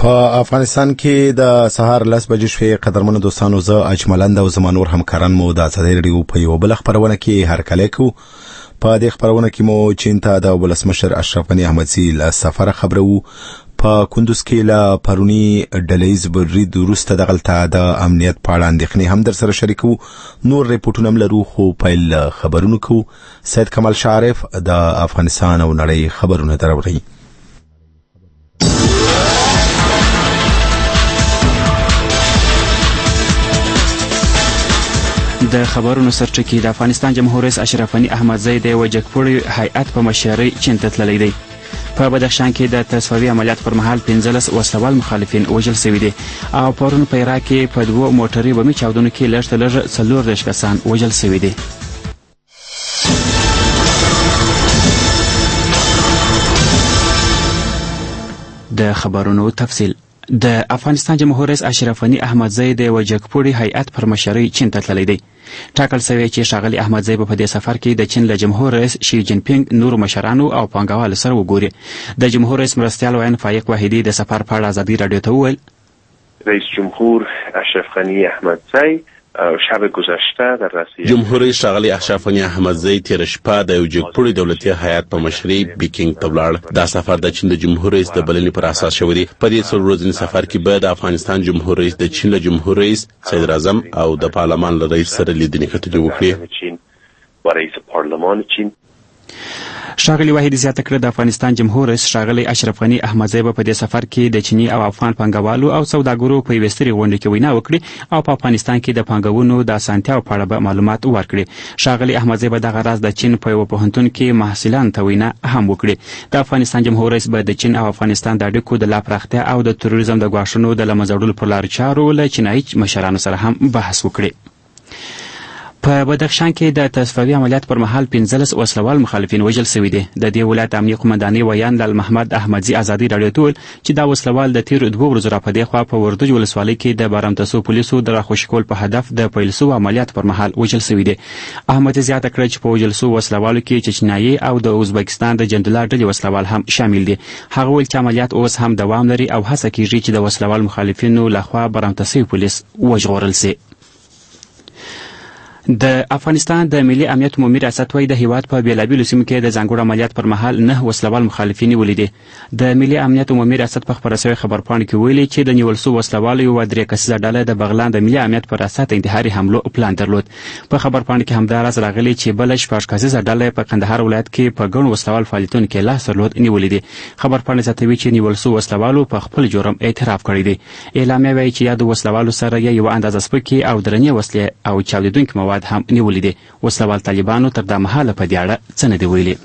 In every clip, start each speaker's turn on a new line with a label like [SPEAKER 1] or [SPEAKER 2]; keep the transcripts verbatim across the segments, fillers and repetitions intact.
[SPEAKER 1] په افغانستان کې د سهار لس بجې شوې. قدرمنو دوستانو، زه اجملند او زما نور همکاران مو د ازادۍ رادیو په یو بل خبرونه کې هرکلی کوو. په دې خبرونه کې مو چین ته د ولسمشر اشرف غني احمدزي له سفر خبرو. په کندوز کې له پرونی ډلهیز برید وروسته دغلته د امنیت په اړه اندېښنې هم در سره شریکو. نور ریپورټونه هم لرو، خو پیل خبرونه کوو. سید کمال شعرف د افغانستان او نړۍ خبرونه دروړي.
[SPEAKER 2] د خبرونو سرچکي د افغانستان جمهور رئیس اشرف غني احمدزي د وجګپوړي هیئت په مشرۍ چین ته تللی دی. په بدخشان کې د تصفیې عملیات پر مهال پنځلس وسلوال مخالفین وژل شوي دي او پرون په عراق کې په دوو موټري بمي چاودنو کې لږ تر لږه څلور دېرش کسان وژل شوي دي. د خبرونو تفصیل. د افغانستان جمهور رئیس اشرف غني احمدزي د وجګپوړي هیئت پر مشرۍ چین ته تللی دی. ټاکل شوی چې ښاغلي احمدزي په دې سفر کې د چین له جمهور رئیس شي جین پینګ نورو مشرانو او پانګوالو سره وګوري. د جمهور رئیس مرستیال ویان فایق وحیدي د سفر په اړه ازادي رادیو ته وویل:
[SPEAKER 3] رئیس جمهور اشرف غنی احمدزی شب گذشته در رسیدگی
[SPEAKER 4] جمهور رئیس ښاغلي اشرف غني احمدزي تیر شپه د وجګپوړي دولتي هیئت په مشرۍ بیکینګ ته ولاړ. دا سفر د چین د جمهور رئیس د بلنې پر اساس شوی دی. په دې څلور ورځني سفر کې به د افغانستان جمهور رئیس د چین له جمهور رئیس صدر اعظم او د پارلمان له رئیس سره لیدنې کتنې وکړي.
[SPEAKER 3] و رئیس پارلمان چین
[SPEAKER 2] ښاغلي وحیدي زیاته کړه د افغانستان جمهور رئیس ښاغلي اشرف غني احمدزي به په دې سفر کې د چیني او افغان پانګوالو او سوداګرو په یوې سترې غونډه کې وینا وکړي او په افغانستان کې د پانګونو د اسانتیاو په اړه به معلومات ورکړي. ښاغلي احمدزي به دغه راز د چین په یوه پوهنتون کې محصلانو ته وینا هم وکړي. د افغانستان جمهور رئیس به د چین او افغانستان د اړیکو د لا پراختیا او د تروریزم د ګواښونو د له منځه وړلو پر لارو چارو له چینایي مشرانو سره هم بحث وکړي. په بدخشان کې د تصفیې عملیات پر مهال پنځلس وسلوال مخالفین وژل شوي دي. د دې ولایت امنیه قومندانۍ ویان لال محمد احمدزي ازادي رادیو ته وویل چې دا وسلوال د تیرو دوه ورځو راپدې خوا په وردوج ولسوالۍ کې د بارامتسو پولیسو د راخوشي کول په هدف د پیل سوو عملیات پر مهال وژل شوي دي. احمدزي زیاته کړه چې په وژل سوو وسلوالو کې چچنایي او د ازبکستان د جندولا ډلې وسلوال هم شامل دي. هغه وویل چې عملیات اوس هم دوام لري او هڅه کیږي چې د وسلوال مخالفینو لخوا بارامتسوي پولیس وژغورل شي. د افغانستان د ملي امنیت عمومي ریاست وايي د هیواد په بیلابیلو سیمو کې د ځانګړو عملیات پر مهال نه وسلوال مخالفین نیولي دي. د ملي امنیت عمومي ریاست په خپره شوې خبرپاڼه کې ویلي چې د نیول شوو وسلوالو یوه درې کسیزه ډله د بغلان د ملي امنیت په ریاست انتحاري حملو پلان درلود. په خبرپاڼه کې همداراز راغلي چې بله شپږ کسیزه ډله په کندهار ولایت کې په ګڼو وسلوال فعالیتونو کې لاس درلود نیولي دي. خبرپاڼه زیاتوي چې نیول شوو وسلوالو په خپل جرم اعتراف کړی دی. اعلامیه وايي چې یادو وسلوالو سره یوه اندازه سپکې او درنې وسلې او چاودېدونکي مواد هم نیولي دي. وسلوال طالبانو تر دا مهاله په دې اړه څه نه دي ویلي.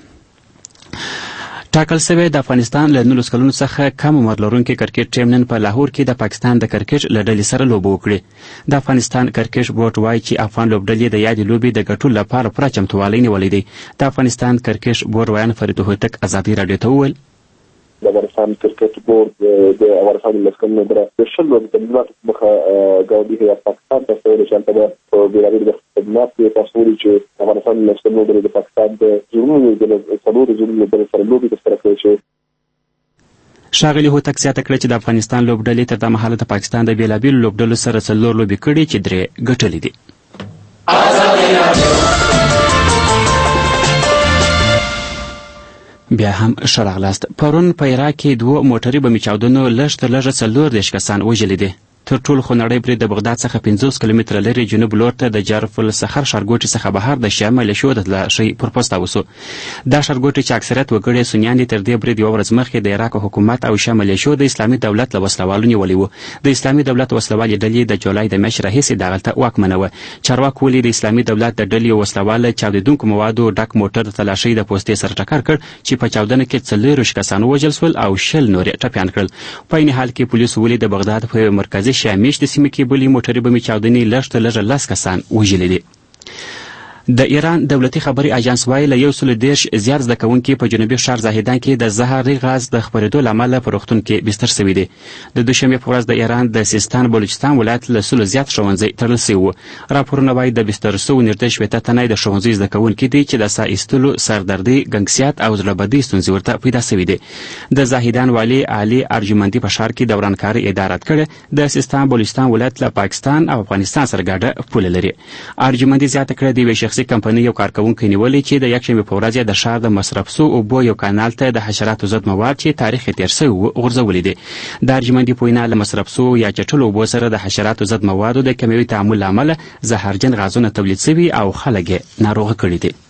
[SPEAKER 2] ټاکل شوی د افغانستان له نولس کلونو څخه کم عمر لرونکي کرکټ ټیم نن په لاهور کې د پاکستان د کرکټ له ډلې سره لوبه وکړي. د افغانستان کرکټ بورډ وایي چې افغان لوبډلې د یادې لوبې د ګټلو لپاره پوره چمتووالی نیولی دی. د افغانستان کرکټ بورډ ویان فرید هوتک ازادي رادیو ته وویل:
[SPEAKER 5] د افغانستان کرکټ بورډ د افغانستان د لسکونو در د شلو د تمریناتو مخه ګاونډي هیواد پاکستان ته سوال چې هلته په بیلابیلو د خدمات کې تاسو وایي چې افغانستان د لسکونو د پاکستان د جرمونو د څلورو جرمونو د سره لوبې ترسره کوي. چې
[SPEAKER 2] ښاغلي هوتک زیاته کړه چې د افغانستان لوبډلې تر دا مهاله د پاکستان د بیلابیلو لوبډلو سره څلور لوبې کړي چې درې ګټلې دي. بیا هم ښه راغلاست. پرون په عراق کې دوه موټري بمي چاودنو لږ تر لږه څلور دېرش کسان وژلي دي. تر ټولو خو نړۍ پرې د بغداد څخه پنځوس کیلومتره لرې جنوب لور ته د جرف الصخر ښارګوټي څخه بهر د شیعه ملیشو د تلاشۍ پر پوسته وسو. دا ښارګوټي چې اکثریت وګړي سنیان دي تر دې برید یوه ورځ مخکې د عراق حکومت او شیعه ملیشو د اسلامي دولت له وسلوالو نیولی و. د اسلامي دولت وسلوالې ډلې د جولای د میاشتې راهیسې دغلته واکمنه وه. چارواکو ویلي د اسلامي دولت د ډلې وسلوال له چاودېدونکو موادو ډک موټر د تلاشۍ د پوستې سره ټکر کړ چې په چاودنه کې څلورویشت کسان ووژل شول او شل نور یې ټپیان کړل. په عین حال کې پولیسو ویلي د بغداد په مرکزي شیعه میشتې سیمې کې بلې موټرې بمي چاودنې لږ تر لږه لس کسان وژلي دي. د ایران دولتي خبري اژانس وایي له یو سل دېرش زیات زده کوونکي په جنوبي ښار زاهدان کې د زهري غاز د خپرېدو له امله په روغتون کې بستر شوي دي. د دوشنبې په ورځ د ایران د سیستان بلوچستان ولایت له سلو زیات ښوونځي تړل شوي وو. راپورونه وایي د بستر شوو نږدې شپېته تنه د ښوونځي زده کوونکي دي چې د ساه ایستلو، سردردي، ګنګسیات او زړهبدۍ ستونزې ورته پیدا شوي دي. د زاهدان والي علي ارجمندي په ښار کې دورانکاري اداره کړې. د سیستان بلوچستان ولایت له پاکستان او افغانستان سره ګډه پوله لري. ارجمندي زیاته کړه د یوې شخصي کمپنۍ یو کارکوونکی نیولی چې د یکشنبې په ورځ د ښار د مصرف سوو اوبو یو کانال ته د حشراتو ضد مواد چې تاریخ یې تېر شوی و غورځولي دي. د ارجمندي په وینا له مصرف سوو یا چټلو اوبو سره د حشراتو ضد موادو د کیمیاوي تعامل له امله زهرجن غازونه تولید شوي او خلک یې ناروغه کړي دي.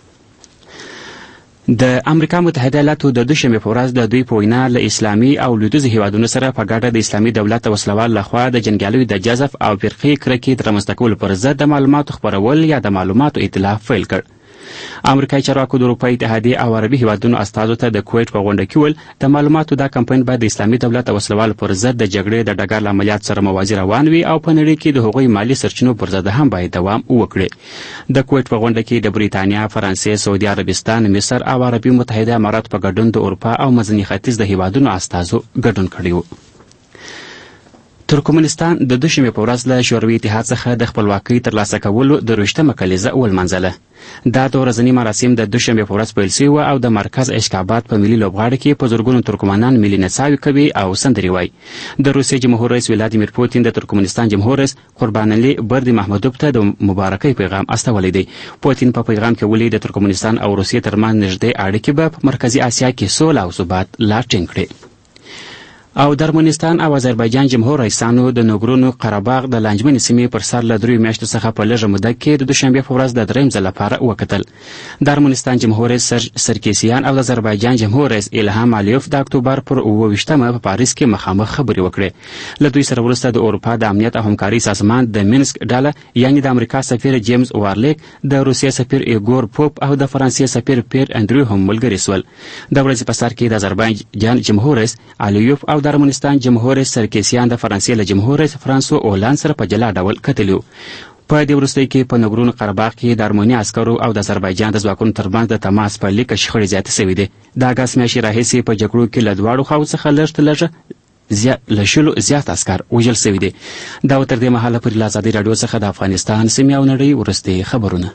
[SPEAKER 2] د امریکا متحده ایالاتو د دوشنبې په ورځ د دوی په وینا له اسلامي او لویدیځو هیوادونو سره په ګډه د اسلامي دولت وسلوال لخوا د جنګیالیو د جذب او فرقي کرکې د رامنځته کولو پر ضد د معلوماتو خپرول یا د معلوماتو اطلاف پیل کړ. امریکایي چارواکو د اروپا اتحادیې او عربي هیوادونو استازو ته د کویټ په غونډه کې وویل د معلوماتو دا کمپاین باید د اسلامي دولت او وسلوالو پر ضد د جګړې د ډګر له عملیات سره موازي روان وي او په نړۍ کې د هغوی مالي سرچینو پر ضد هم باید دوام وکړي. د کویټ په غونډه کې د بریتانیا، فرانسې، سعودي عربستان، مصر او عربي متحده اماراتو په ګډون د اروپا او منځني ختیځ د هیوادونو استازو ګډون کړی و. ترکمنستان د دوشنبې په ورځ له شوروي اتحاد څخه د خپلواکۍ ترلاسه کولو درویشتمه کلیزه ولمانځله. دا د ورځني مراسم د دوشنبې په ورځ پیل شوي وو او د مرکز اشکاباد په ملي لوبغاړي کې په زرګونو ترکمنان ملي نڅاوې کوي او سندرې وایي. د روسیې جمهور رئیس ولادیمیر پوتین د ترکمنستان جمهور رئیس قربانلي بردي محمدوف ته د مبارکۍ پیغام استولی دی. پوتین په پیغام کې ویلي د ترکمنستان او روسیې ترمنځ نږدې اړیکې به په مرکزي اسیا کې سوله او ثبات لا ټینګ کړي. او د ارمنستان او آذربایجان جمهور رئیسانو د نوګورنو قرهباغ د لانجمنې سیمې پر سر له دریو میاشتو څخه په لږه موده کې د دوشنبې په ورځ د درېیم ځل لپاره وکتل. د ارمنستان جمهور رئیس سرکیسیان او د آذربایجان جمهور رئیس الهام علیوف د اکتوبر پر اووه ویشتمه په پاریس کې مخامخ خبرې وکړې. له دوی سره وروسته د اروپا د امنیت او همکارۍ سازمان د مینسک ډله یعنې د امریکا سفیر جیمز وارلیک، د روسیې سفیر ایګور پوپ او د فرانسې سفیر پیر انډریو هم ملګري شول. د ورځې په سر کې د آذربایجان جمهور رئیس علیوف او د ارمنستان جمهور رئیس سرکیسیان د فرانسې له جمهور رئیس فرانسوا اولان سره په جلا ډول کتلي. په دې وروستیو کې په نوګورنو قرهباغ کې د ارمني عسکرو او د آذربایجان د ځواکونو ترمنځ د تماس په لیکه شخړې زیاتې شوې دي. د اګست میاشتې راهیسې په جګړو کې له دواړو خواو څخه لږ تر لږه له شلو زیات عسکر وژل شوي دي. دا تر دې مهاله پورې له ازادۍ راډیو څخه د افغانستان سیمې او نړۍ وروستي خبرونه.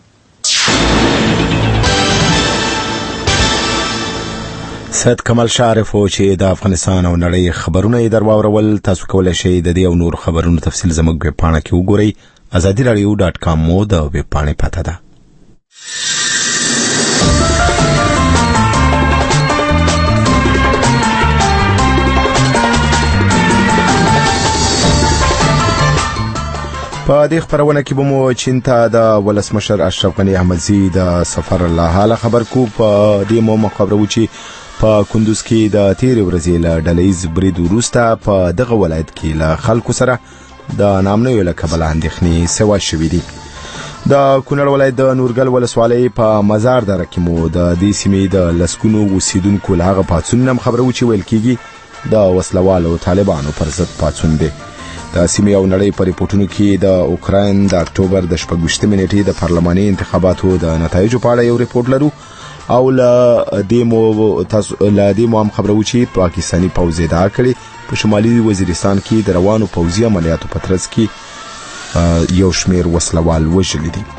[SPEAKER 1] سید کمال شارف او چې د افغانستان او نړۍ خبرونه یې در واورول. تاسو کولی شئ د دې او نور خبرونو تفصیل زموږ ویب پاڼه کې وګورئ. ازادي راډیو ډاټ کام مو د ویب پاڼې پته ده. په دې خبرونه کې به مو چین ته د ولسمشر اشرف غني احمدزي د سفر له حاله خبر کو. په دې مو مخابرو چې په کندوز کې د تیرې ورځې له ډلهییز برید وروسته په دغه ولایت کې له خلکو سره د نامنویو له کبله اندېښنې سوا شوي دي. د کونړ ولایت د نورګل ولسوالۍ په مزار دره کې مو د دې سیمې د لسګونو اوسیدونکو له هغه پاڅون هم خبرو چې ویل کېږي د وسلوالو طالبانو پر ضد پاڅون دی. د سیمې او نړۍ په ریپورټونو کې د اوکراین د اکتوبر د شپږ ویشتمې نیټې د پارلماني انتخاباتو د نتایجو په اړه یو ریپورټ لرو او له دې مو تاسو له دې مو هم خبرو چې پاکستاني پوځ ادعا کړې په شمالي وزیرستان کې د روانو پوځي عملیاتو په ترڅ کې یو شمیر وسلوال وژلي دي.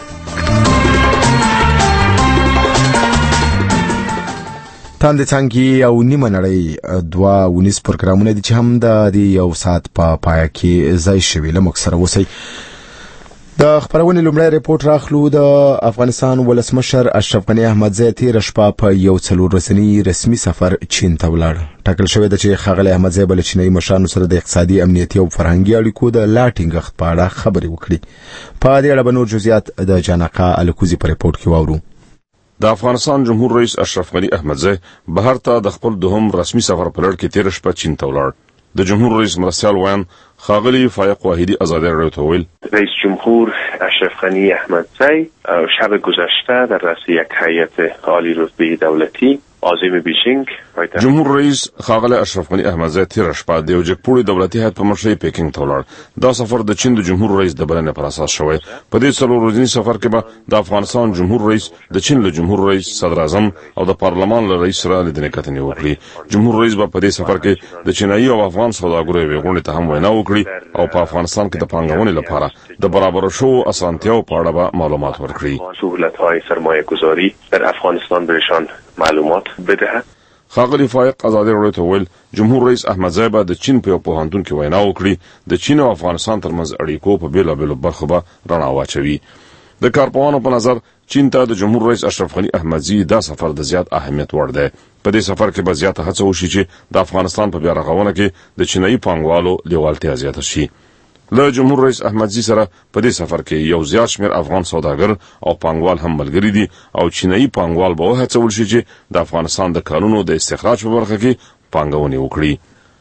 [SPEAKER 1] تاندې څنګه او نیمه نړۍ دوا ونیس پروګرامونه دي چې هم د دې یو ساعت په پای کې ځای شوي. له موږ سره اوسئ. د خبرونې لومړی ریپورت راخلو. د افغانستان ولسمشر اشرف غني احمدزي تېره شپه په یو څلور ورځني رسمي سفر چین ته ولاړ. ټاکل شوې ده چې ښاغلی احمدزي به له چینایي مشرانو سره د اقتصادي، امنیتي او فرهنګي اړیکو د لا ټینګښت په اړه خبرې وکړي. په دې اړه به نور جزئیات د جانقه الکوزي په ریپورت کې واورو.
[SPEAKER 6] د افغانستان جمهور رئیس اشرف غني احمدزي بهر ته د خپل دوهم رسمي سفر په لړ کې تېره شپه چین ته ولاړ. د جمهور رئیس مرستیال ویان خاغلی فایق واحدی ازادی راډیو ته ویل
[SPEAKER 3] رئیس جمهور اشرف غنی احمدزی شب گذشته در رأس یک هیئت عالی رتبه دولتی عازم بیجینگ
[SPEAKER 6] جمهور رئیس ښاغلی اشرف غني احمدزی تېره شپه د یو جګپوړي دولتي هیات په مشرۍ پیکینګ ته ولاړ. دا سفر د چین د جمهور رئیس د بلنې پر اساس شوی. په دې څلور ورځني سفر کې به د افغانستان جمهور رئیس، د چین له جمهور رئیس، صدر اعظم او د پارلمان له رئیس سره لیدنې کتنې وکړي. جمهور رئیس به په دې سفر کې د چینایي او افغان سوداګرو یوې غونډې ته هم وینا وکړي او په افغانستان کې د پانګونې لپاره د برابر شوو اسانتیاو په اړه به معلومات ورکړي.
[SPEAKER 3] سهولت‌های سرمایه‌گذاری در افغانستان بهشان معلومات بدهد.
[SPEAKER 6] ښاغلي فائق ازادي راډیو ته ویل جمهور رئیس احمدزی به د چین په یو پوهنتون کې وینا وکړي. د چین او افغانستان ترمنځ اړیکو په بیلابیلو برخو به رڼا واچوي. د کارپوهانو په نظر چین ته د جمهور رئیس اشرف غني احمدزي دا سفر د زیات اهمیت وړ دی. په دې سفر کې به زیاته هڅه وشي چې د افغانستان په بیا رغونه کې د چینایي پانګوالو لیوالتیا زیاته شي. له جمهور رئیس احمدزي سره په دې سفر کې یو زیات شمېر افغان سوداګر او پانګوال هم ملګري دي او چینایي پانګوال به وهڅول شي چې د افغانستان د کانونو د استخراج په برخه کې پانګونې وکړي.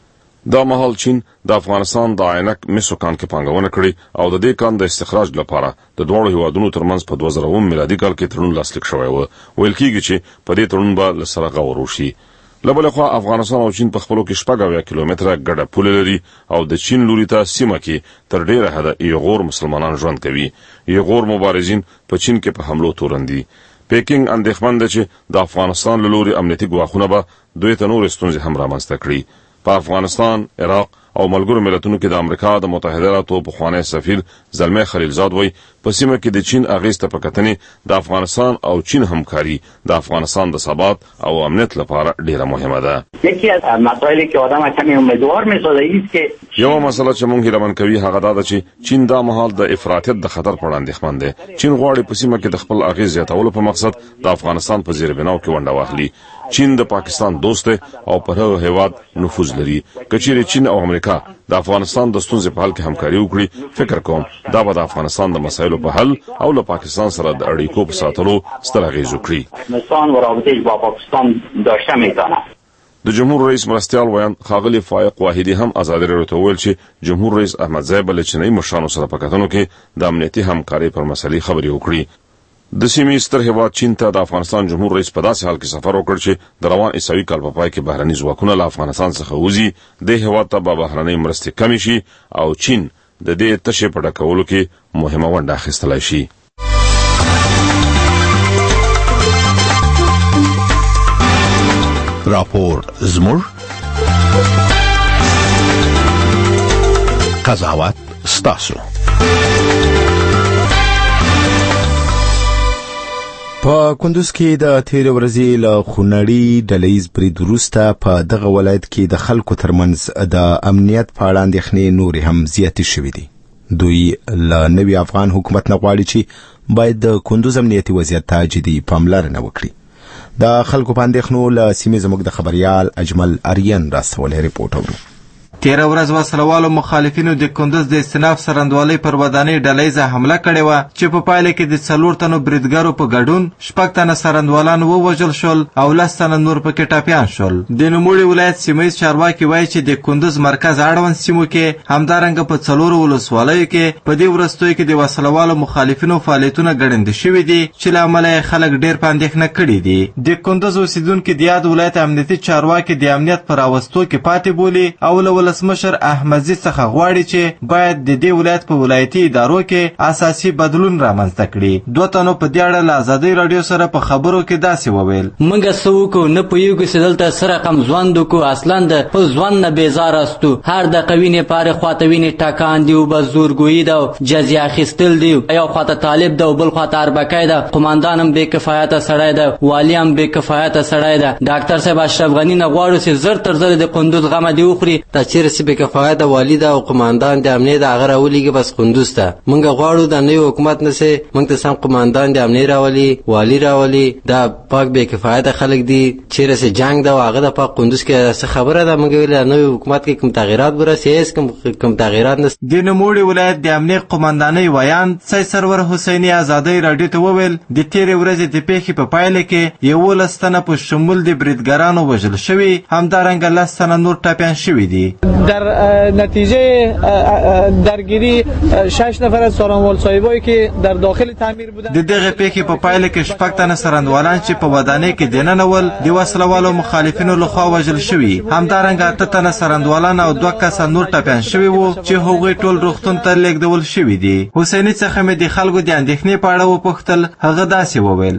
[SPEAKER 6] دا مهال چین د افغانستان د عینک مسو کان کې پانګونه کړې او د دې کان د استخراج لپاره د دواړو هیوادونو ترمنځ په دوه زره اووه میلادي کال کې تړون لاسلیک شوی و. ویل کېږي چې په دې تړون به له سره غور وشي. له بلې خوا افغانستان او چین په خپلو کې شپږ اویا کیلومتره ګډه پوله لري او د چین لوري ته سیمه کې تر ډیره حده ایغور مسلمانان ژوند کوي. ایغور مبارزین په چین کې په حملو تورن دي. پیکینګ اندېښمن ده چې د افغانستان له لوري امنیتي ګواښونه به دوی ته نورې ستونزې هم رامنځته کړي. په افغانستان، عراق او ملګرو ملتونو کې د امریکا د متحده ایالاتو پخوانی سفیر زلمی خلیلزاد وایي په سیمه کې د چین اغېز ته په کتنې د افغانستان او چین همکاري د افغانستان د ثبات او امنیت لپاره ډیره مهمه ده.
[SPEAKER 7] یکی از مسائلی که آدم کمی امیدوار می‌سازه است که
[SPEAKER 6] یو مسله چې مونږ هیله کوي هغه دا ده چې چین دا مهال د افراطیت د خطر پر وړاندې اندېښمن دی. چین غواړي په سیمه کې د خپل اغېز زیاتولو په مقصد د افغانستان په زیربناو کې ونډه واخلي. چین د پاکستان دوست دی او په هغه هیواد نفوذ لري. که چیرې چین او امریکا د افغانستان د ستونزې په حل کې همکاري وکړي، فکر کوم دا به د افغانستان د مسایلو په حل او له پاکستان سره د اړیکو په ساتلو ستر اغېز وکړي.
[SPEAKER 7] افغانستان و رابطه با پاکستان داشته میتونه.
[SPEAKER 6] د جمهور رئیس مرستیال ویان ښاغلي فائق واحدي هم ازادي راډیو ته ویل چې جمهور رئیس احمدزی به له چینایي مشرانو سره په کتنو کې د امنیتي همکارۍ پر مسلې خبرې وکړي. د سیمې ستر هیواد چین ته د افغانستان جمهور رئیس په داسې حال کې سفر وکړ چې د روان عیسوي کال په پای کې بهرني ځواکونه له افغانستان څخه وځي. د هیواد ته به بهرنۍ مرستې کمې شي او چین د دې تشې په ډکولو کې مهمه ونډه اخیستلی شي.
[SPEAKER 8] راپور زموږ قضاوت ستاسو.
[SPEAKER 1] په کندوز کې د تیر ورځې له خونړي ډلهیز برید وروسته په دغه ولایت کې د خلکو ترمنځ د امنیت په اړه اندېښنې نورې هم زیاتې شوې دي. دوی له نوي افغان حکومت نه غواړي چې باید د کندوز امنیتي وضعیت ته جدي پاملرنه وکړي. د خلکو په اندېښنو له سیمې زموږ د خبريال اجمل اریان راستولی ریپورټ اورو.
[SPEAKER 9] تیره ورځ وسلوالو مخالفینو د کندوز د استناف سرندوالۍ پر ودانۍ ډلهیزه حمله کړې وه چې په پایله کې د څلور تنو بریدګرو په ګډون شپږ تنه سرندوالان ووژل شول او لس تنه نور پکې ټاپیان شول. د نوموړي ولایت سیمهیز چارواکي وایي چې د کندوز مرکز اړوند سیمو کې همدارنګه په څلورو ولسوالیو کې په دې وروستیو کې د وسلوالو مخالفینو فعالیتونه ګړندي شوي دي چې له امله یې خلک ډېر په اندېښنه کړي دي. د کندوز اوسیدونکي د یاد ولایت امنیتي چارواکي د امنیت په راوستو کې پاتې بولي او له ولسمشر احمدزي څخه غواړي چې باید د دې ولایت په ولایتي ادارو کې اساسي بدلون رامنځته کړي. دوه تنو په دې اړه له ازادۍ راډیو سره په خبرو کې داسې وویل:
[SPEAKER 10] موږ څه وکړو نه پوهېږو چې دلته څه رقم ژوند وکړو. اصلا د خپل ژوند نه بېزاره استو. هر دقه وینې پارې خواته وینې ټکان دي او به زورګویي ده او جزیه اخیستل دي. یو خواته طالب ده او بل خواته اربکی ده. قماندان هم بې کفایته سړی ده، والي هم بې کفایته سړی ده. ډاکټر صاحب اشرف غني نه غواړو چې زر تر زره د کندوز غمه دې وخوري.
[SPEAKER 11] دا چیرې چې بې کفایت والی دا او قماندان د امنیت د هغه راولېږي بس کندوز ته. موږ غواړو د نوي حکومت نه سي موږ ته سم قماندان د امنیت راولي، والی راولي. دا پاک بې کفایت خلک دي. چیرې چې جنگ دا هغه د پاک کندوز کې څه خبره ده. موږ ویل نوي حکومت کې کوم تغیرات ورسي هیڅ کوم کوم تغیرات نشته.
[SPEAKER 9] د نوموړي ولایت د امنیت قماندانۍ ویان سید سرور حسیني ازادۍ راډیو ته وویل د تېرې ورځې د پیښې په پایله کې یولس تنه په شمول د بریدګرانو وژل شوي، همدارنګه لس تنه نور ټپیان شوي دي.
[SPEAKER 12] در نتیجه درگیری شش نفر از څارنوال صاحبایی که در داخل تعمیر بودند.
[SPEAKER 9] د دغه پیښې په پایله کې شپږ تنه څارنوالان چې په ودانۍ کې دننه ول د وسلوالو مخالفینو لخوا وژل شوي، همدارنګه اته تنه څارنوالان او دوه کسه نور ټپیان شوي وو چې هغوی ټول روغتون ته لیږدول شوي دي. حسیني څخه مې د خلکو د اندېښنې په اړه وپوښتل. هغه داسې وویل: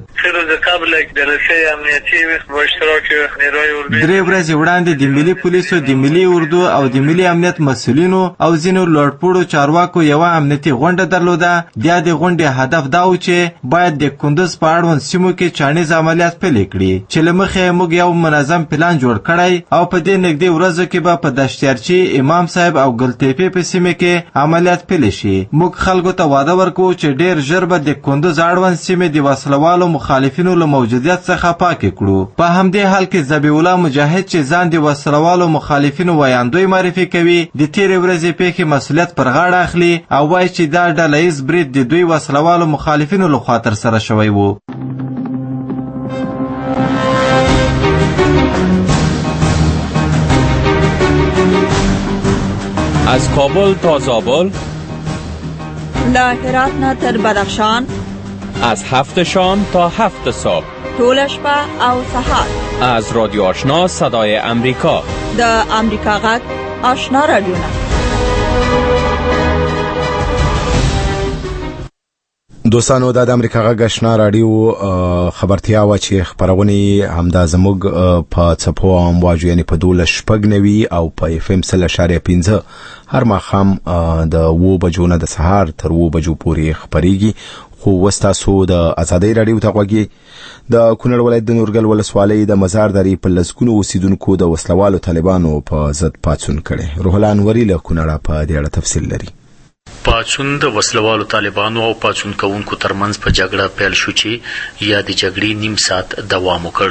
[SPEAKER 9] درې ورځې وړاندې د ملي پولیسو، د ملي اردو او د ملي امنیت مسؤلینو او ځینو لوړپوړو چارواکو یوه امنیتي غونډه درلوده. بیا د غونډې هدف دا و چې باید د کندوز په اړوند سیمو کې چاڼیز عملیات پیل کړي، چې له مخې موږ یو منظم پلان جوړ کړی او په دې نږدې ورځو کې به په دشتیارچي، امام صاحب او ګلتیپې په سیمه کې عملیات پیل شي. موږ خلکو ته وعده ورکوو چې ډېر ژر به د کندوز اړوند سیمې د وسلوالو مخالفینو له موجودیت څخه پاکې کړو. په همدې حال کې ذبیح الله مجاهد چې ځان د وسلوالو مخالفینو ویاندوی معرفي کوي، د تېرې ورځې پیښې مسؤلیت پر غاړه اخلي او وایي چې دا ډله ییز برید د دوی وسلوالو مخالفینو لخوا ترسره شوی و.
[SPEAKER 13] از کابل تا زابل،
[SPEAKER 14] له هرات نه تر بدخشان،
[SPEAKER 13] از هفت شام تا هفت صبح،
[SPEAKER 14] ټوله شپه او سهار،
[SPEAKER 13] از رادیو آشنا صدای امریکا،
[SPEAKER 14] د امریکا غږ آشنا رادیوونه.
[SPEAKER 1] دوستانو، دا د امریکا غږ آشنا راډیو خبرتیا وه چې خپرونې همدا زموږ په څپو او امواجو یعنې په دولس شپږ نوي او په اف ام سل اشاریه پنځه هر ماښام د اوو بجو نه د سهار تر اوو بجو پورې خپرېږي. خو اوس تاسو د ازادۍ راډیو ته غوږ یې. د کونړ ولایت د نورګل ولسوالۍ د مزاردرې په لسګونو اوسیدونکو د وسلوالو طالبانو په ضد پاڅون کړی. روح الله انوري له کونړه په دې اړه تفصیل لري.
[SPEAKER 15] پاڅون د وسلوالو طالبانو او پاڅون کوونکو ترمنځ په جګړه پیل شو چې یا د جګړې نیم ساعت دوام وکړ.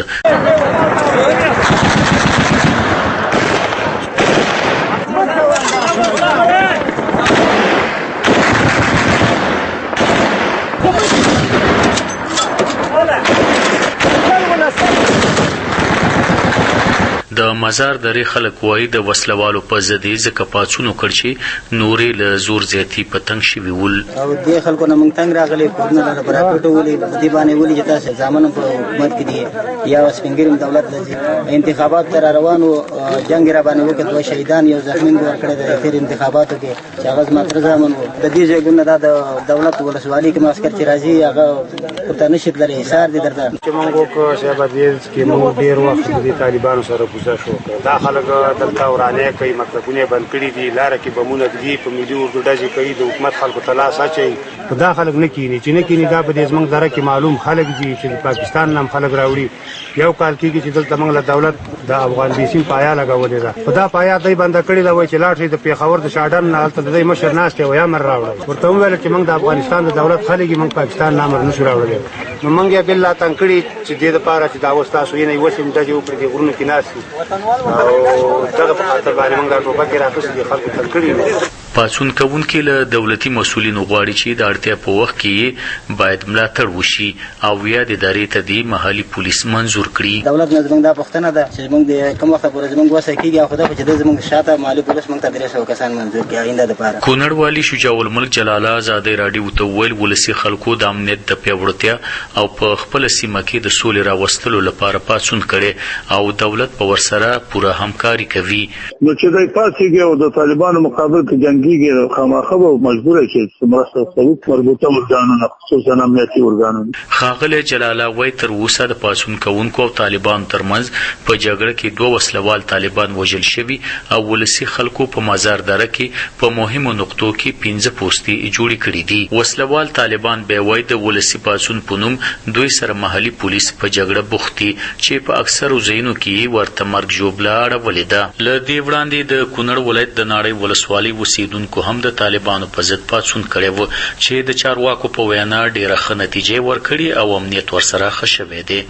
[SPEAKER 15] د مزار درې خلک وایي د وسلوالو په ضد یې ځکه پاڅون وکړ چې نورې له زور زیاتي په تنګ شوي ول.
[SPEAKER 16] او دې خلکو نه موږ تنګ راغلي، کورونه راله په راپورټ ولې په دې باندې ولې چې تاسو زامنو په حکومت کې دي یا سپینګریم دولت لږ انتخابات تر روانو جنگ را باندې وکړ، دوه شهیدان یو زخمی ورکړی د اخر انتخاباتو کې چې هغه ماتر زامن وو. د دې ځایونه دا د دولت ولسوالۍ کې معسكر چې راځي هغه ورته نشي تللی، حصار دي درته
[SPEAKER 17] چې موږ وکړو شهبازیز کې موږ ډېر وخت د طالبانو سره کوزه شو. دا خلک دلته ورانه کوي، مکتبونه بند کړي دي، لاره کې بمونه دي، په ملي اردو ډزې کوي، د حکومت خلکو ته لاس اچوي. دا خلک نه کینی چې نه کینی دا په دې زموږ دره کې معلوم خلک دي چې پاکستان نام خلک راوړي. یو کال کېږي چې دلته موږ له دولت د افغان بیسیم پایا لګولې ده، په دا پایا دوی بنده کړې ده، وایي چې لاړ شي د پېښور د شاډن نه هلته د دوی مشر ناست دی، وایي امر راوړی. ورته وویل چې موږ د افغانستان د دولت خلک یې، موږ پاکستان نه امر نشو راوړلی. نو موږ یې بالله تنګ کړي چې دې دپاره چې دا اوس تاسو یې نه یوسې ډزې وکړي، دې غرونو کې ناست دي او دغه په خاطر باندې موږ دا ټوپکې راخیستې دي، خلکو تنګ کړي دي.
[SPEAKER 15] پاڅون کوونکي له دولتي مسؤلینو غواړي چې د اړتیا په وخت کې باید ملاتړ وشي او یا د ادارې ته د محلي پولیس منظور کړي.
[SPEAKER 16] دولت نه زموږ دا پوښتنه ده چې موږ د کوم وخت پورې زموږ وسه کېږي او خدای چې زموږ شاته محلي پولیس موږ ته درې سوه کسان منظور کړي آینده دپاره.
[SPEAKER 15] کونړ والي شجاع الملک جلاله ازادۍ راډیو ته وویل ولسي خلکو د امنیت د پیاوړتیا او په خپله سیمه کې د سولې راوستلو لپاره پاڅون کړی او دولت په ورسره پوره همکاري کوي.
[SPEAKER 18] نو چې دوی پاڅېږي او د طالبانو مقابل کې جنګېږي، خامخا به مجبوره شي چې مرسته وکړي مربوطه ارګانونه، خصوصا امنیتي ارګانونه.
[SPEAKER 15] ښاغلی جلاله وایي تر اوسه د پاڅون کوونکو او طالبانو ترمنځ په جګړه کې دوه وسلوال طالبان وژل شوي او ولسي خلکو په مزار دره کې په مهمو نقطو کې پنځه پوستې جوړې کړي دي. وسلوال طالبان بیا وایي د ولسي پاڅون په نوم دوی سره محلي پولیس په جګړه بوخت دي چې په اکثرو ځایونو کې ورته مرګ ژوبله اړولې ده. له دې وړاندې د کونړ ولایت د ناړۍ ولسوالۍ اوسېدونکو هم د طالبانو په ضد پاڅون کړی و چې د چارواکو په وینا ډېره ښه نتیجې ورکړي او امنیت ورسره ښه شوی دی.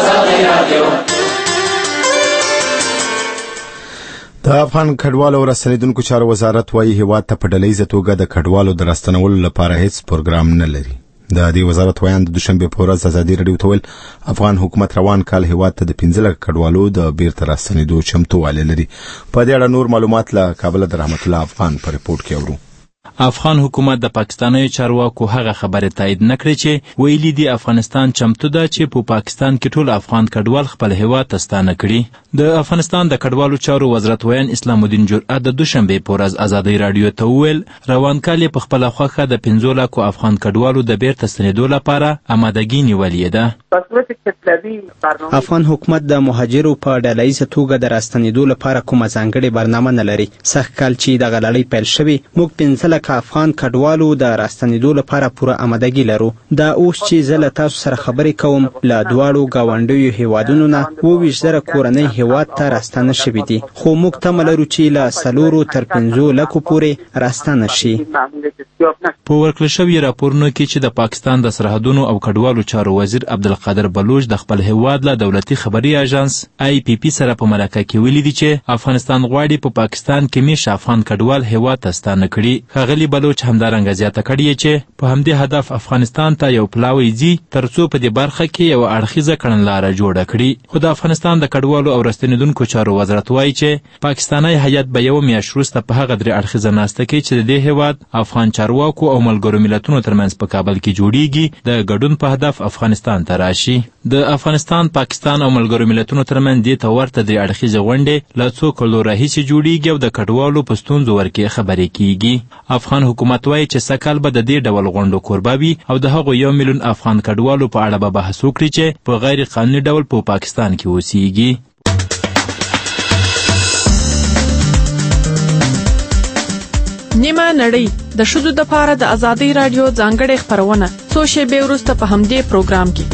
[SPEAKER 1] د افغان کډوالو او راستنېدونکو چارو وزارت وايي هیواد ته په ډله ییزه توګه د کډوالو د راستنولو لپاره هیڅ پروګرام نه لري. د دې وزارت ویان د دوشنبه په ورځ ازادي راډیو ته ویل افغان حکومت روان کال هیواد ته د پنځه لک کډوالو د بیرته راستنېدو چمتووالی لري. په دې اړه نور معلومات له کابل د رحمت الله افغان په ریپورت کې اورو.
[SPEAKER 19] افغان حکومت د پاکستاني چارواکو هغه خبره تایید نکړي چې ویلي دي افغانستان چمتو ده چې په پاکستان کې ټول افغان کډوال خپل هیواد ته ستانه کړي. د افغانستان د کډوالو چارو وزارت ویان اسلام الدین جرأت د دوشنبه په ورځ ازادي راډیو ته وویل روان کال په خپل خوخه د پنځه لکو افغان کډوالو د بیرته ستنېدو لپاره آمادګي نیولې ده.
[SPEAKER 20] افغان حکومت د مهاجرو په ډلهییزه توګه د راستنېدو لپاره کومه ځانګړې برنامه نه لري. سږ کال چې دغه لړۍ پیل شوې موږ پنځه لکه افغان کډوالو د راستنېدو لپاره پوره آمادګي لرو. دا اوس چې زه له تاسو سره خبرې کوم له دواړو ګاونډیو هیوادونو نه اووه ویشت زره کورنۍ هیواد ته راستانه شوي دي، خو موږ تمه لرو چې له څلورو تر پنځو لکو پورې راستانه شي.
[SPEAKER 19] په ورکړل شوي راپورونو کې چې د پاکستان د سرحدونو او کډوالو چارو وزیر عبدالقادر بلوچ د خپل هیواد له دولتي خبري اژانس آی پی پی سره په مرکه کې ویلي دي چې افغانستان غواړي په پاکستان کې میشه افغان کډوال هیواد ته ستانه کړي. ښاغلي بلوچ همدارنګه زیاته کړې چې په همدې هدف افغانستان ته یو پلاوی ځي ترڅو په دې برخه کې یو اړخیزه کړنلاره جوړه کړي. خو د افغانستان د کډوالو او راستنېدونکو چارو وزارت وایي چې پاکستاني هیات به یو میاشت وروسته په هغه درې اړخیزه ناسته کې چې د دې هیواد افغان چارواکو او ملګرو ملتونو ترمنځ په کابل کې جوړیږي د ګډون په هدف افغانستان ته راشي. د افغانستان پاکستان او ملګرو ملتونو ترمنځ دې ته ورته درې اړخیزه غونډې له څو کلو راهیسې جوړیږي او د کډوالو په ستونزو ورکې خبرې کیږي. افغان حکومت وایي چې سږ به د دې ډول غونډو کوربه وي او د هغو یو میلیون افغان کډوالو په اړه به بحث وکړي چې په غیر قانوني ډول په پاکستان کې اوسیږي.
[SPEAKER 21] نیمه نړۍ د ښځو دپاره د ازادۍ راډیو ځانګړې خپرونه څو شېبې وروسته په همدې پروګرام کې.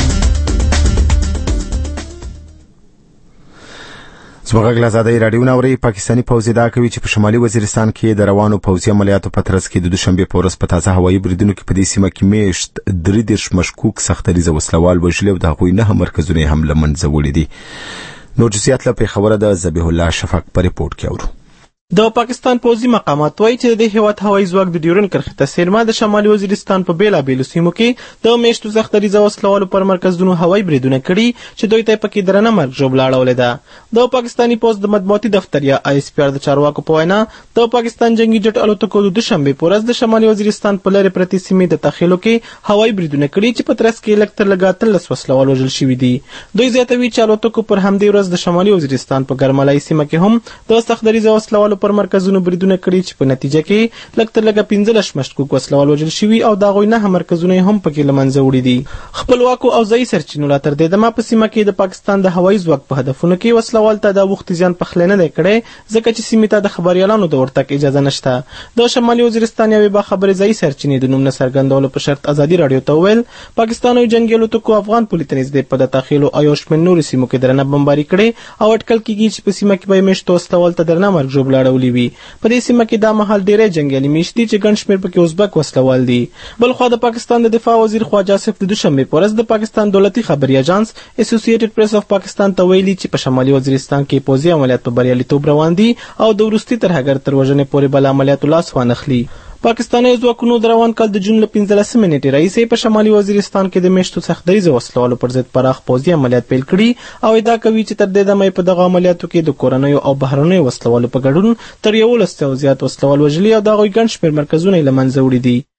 [SPEAKER 1] زموږ له ازادۍ راډیو نه اورئ. پاکستاني پوځ ادعا کوي چې په شمالي وزیرستان کې د روانو پوځي عملیاتو په ترڅ کې د دوشنبې په ورځ په تازه هوایي بریدونو کې په دې سیمه کې میاشت درې دېرش مشکوک سختریزه وسلوال وژلي او د هغوی نهه مرکزونه یې هم له منځه وړي دي. نور جزئیات له پېښوره د ذبیح الله شفق په ریپورټ کې اورو.
[SPEAKER 22] د پاکستان پوځي مقامات وایي چې د هیواد هوایي ځواک د ډیورن کرښې ته څیرمه د شمالي وزیرستان په بیلابیلو سیمو کې د میاشتو سختریزه وسلوالو پر مرکزونو هوایي بریدونه کړي چې دوی ته پکې درنه مرګ ژوبله اړولې ده. د پاکستاني پوځ د مطبوعاتي دفتر یا آی اس پی آر د چارواکو په وینا د پاکستان جنگي جټ الوتکو د دوشنبې په ورځ د شمالي وزیرستان په لرې پرتې سیمې د تخیلو کې هوایي بریدونه کړي چې په ترڅ کې لږ تر لږه اتلس وسلوال وژل شوي دي. دوی زیاتوي چې الوتکو پر همدې ورځ د شمالي وزیرستان په ګرملای سیمه کې هم د سختریزه وسلوالو پر مرکزونو بریدونه کړي چې په نتیجه کې لږ تر لږه پنځلس مشکوک وسلوال وژل شوي او د هغوی نهه مرکزونه هم پکې له منځه وړي دي. خپلواکو او ځایي سرچینو لا تر دې دمه په سیمه کې د پاکستان د هوایي ځواک په هدفونو کې وسلوال ته د وختي زیان پخلی نه دی کړی ځکه چې سیمې ته د خبریالانو د ورتګ اجازه نشته. د شمالي وزیرستان یوې باخبرې ځایي سرچینې د نوم نه څرګندولو په شرط ازادي راډیو ته وویل پاکستاني جنګي الوتکو افغان پولي ته نږدې په د تخیلو او یو شمېر نورو سیمو کې درنه بمباري کړې او اټکل کېږي چې په سیمه کې به یې میاشتو وسلوال ته درنه مرګ ژوبله اړولې وي. په دې سیمه کې دا مهال ډېری جنګیالي میشت دي چې ګڼ شمېر پکې ازبک وسلوال دي. بلخوا د پاکستان د دفاع وزیر خواجه آصف د دوشنبې په ورځ د پاکستان دولتي خبري اژانس اسوسییټډ پریس اف پاکستان ته ویلي چې په شمالي وزیرستان کې پوځي عملیات په بریالیتوب روان دي او د وروستي ترهګر تر وژنې پورې بل عملیاتو لاس وانخلي. پاکستاني ځواکونو د روان کال د جون له پنځلسمې نیټې راهیسې په شمالي وزیرستان کې د میاشتو سختریزه وسلوالو پر ضد پراخ پوځي عملیات پیل کړي او ادعا کوي چې تر دې دمه په دغه عملیاتو کې د کورنیو او بهرنیو وسلوالو په ګډون تر یولس سوه زیات وسلوال وژلي او د هغوی ګڼ شمېر مرکزونه یې له منځه وړي دي.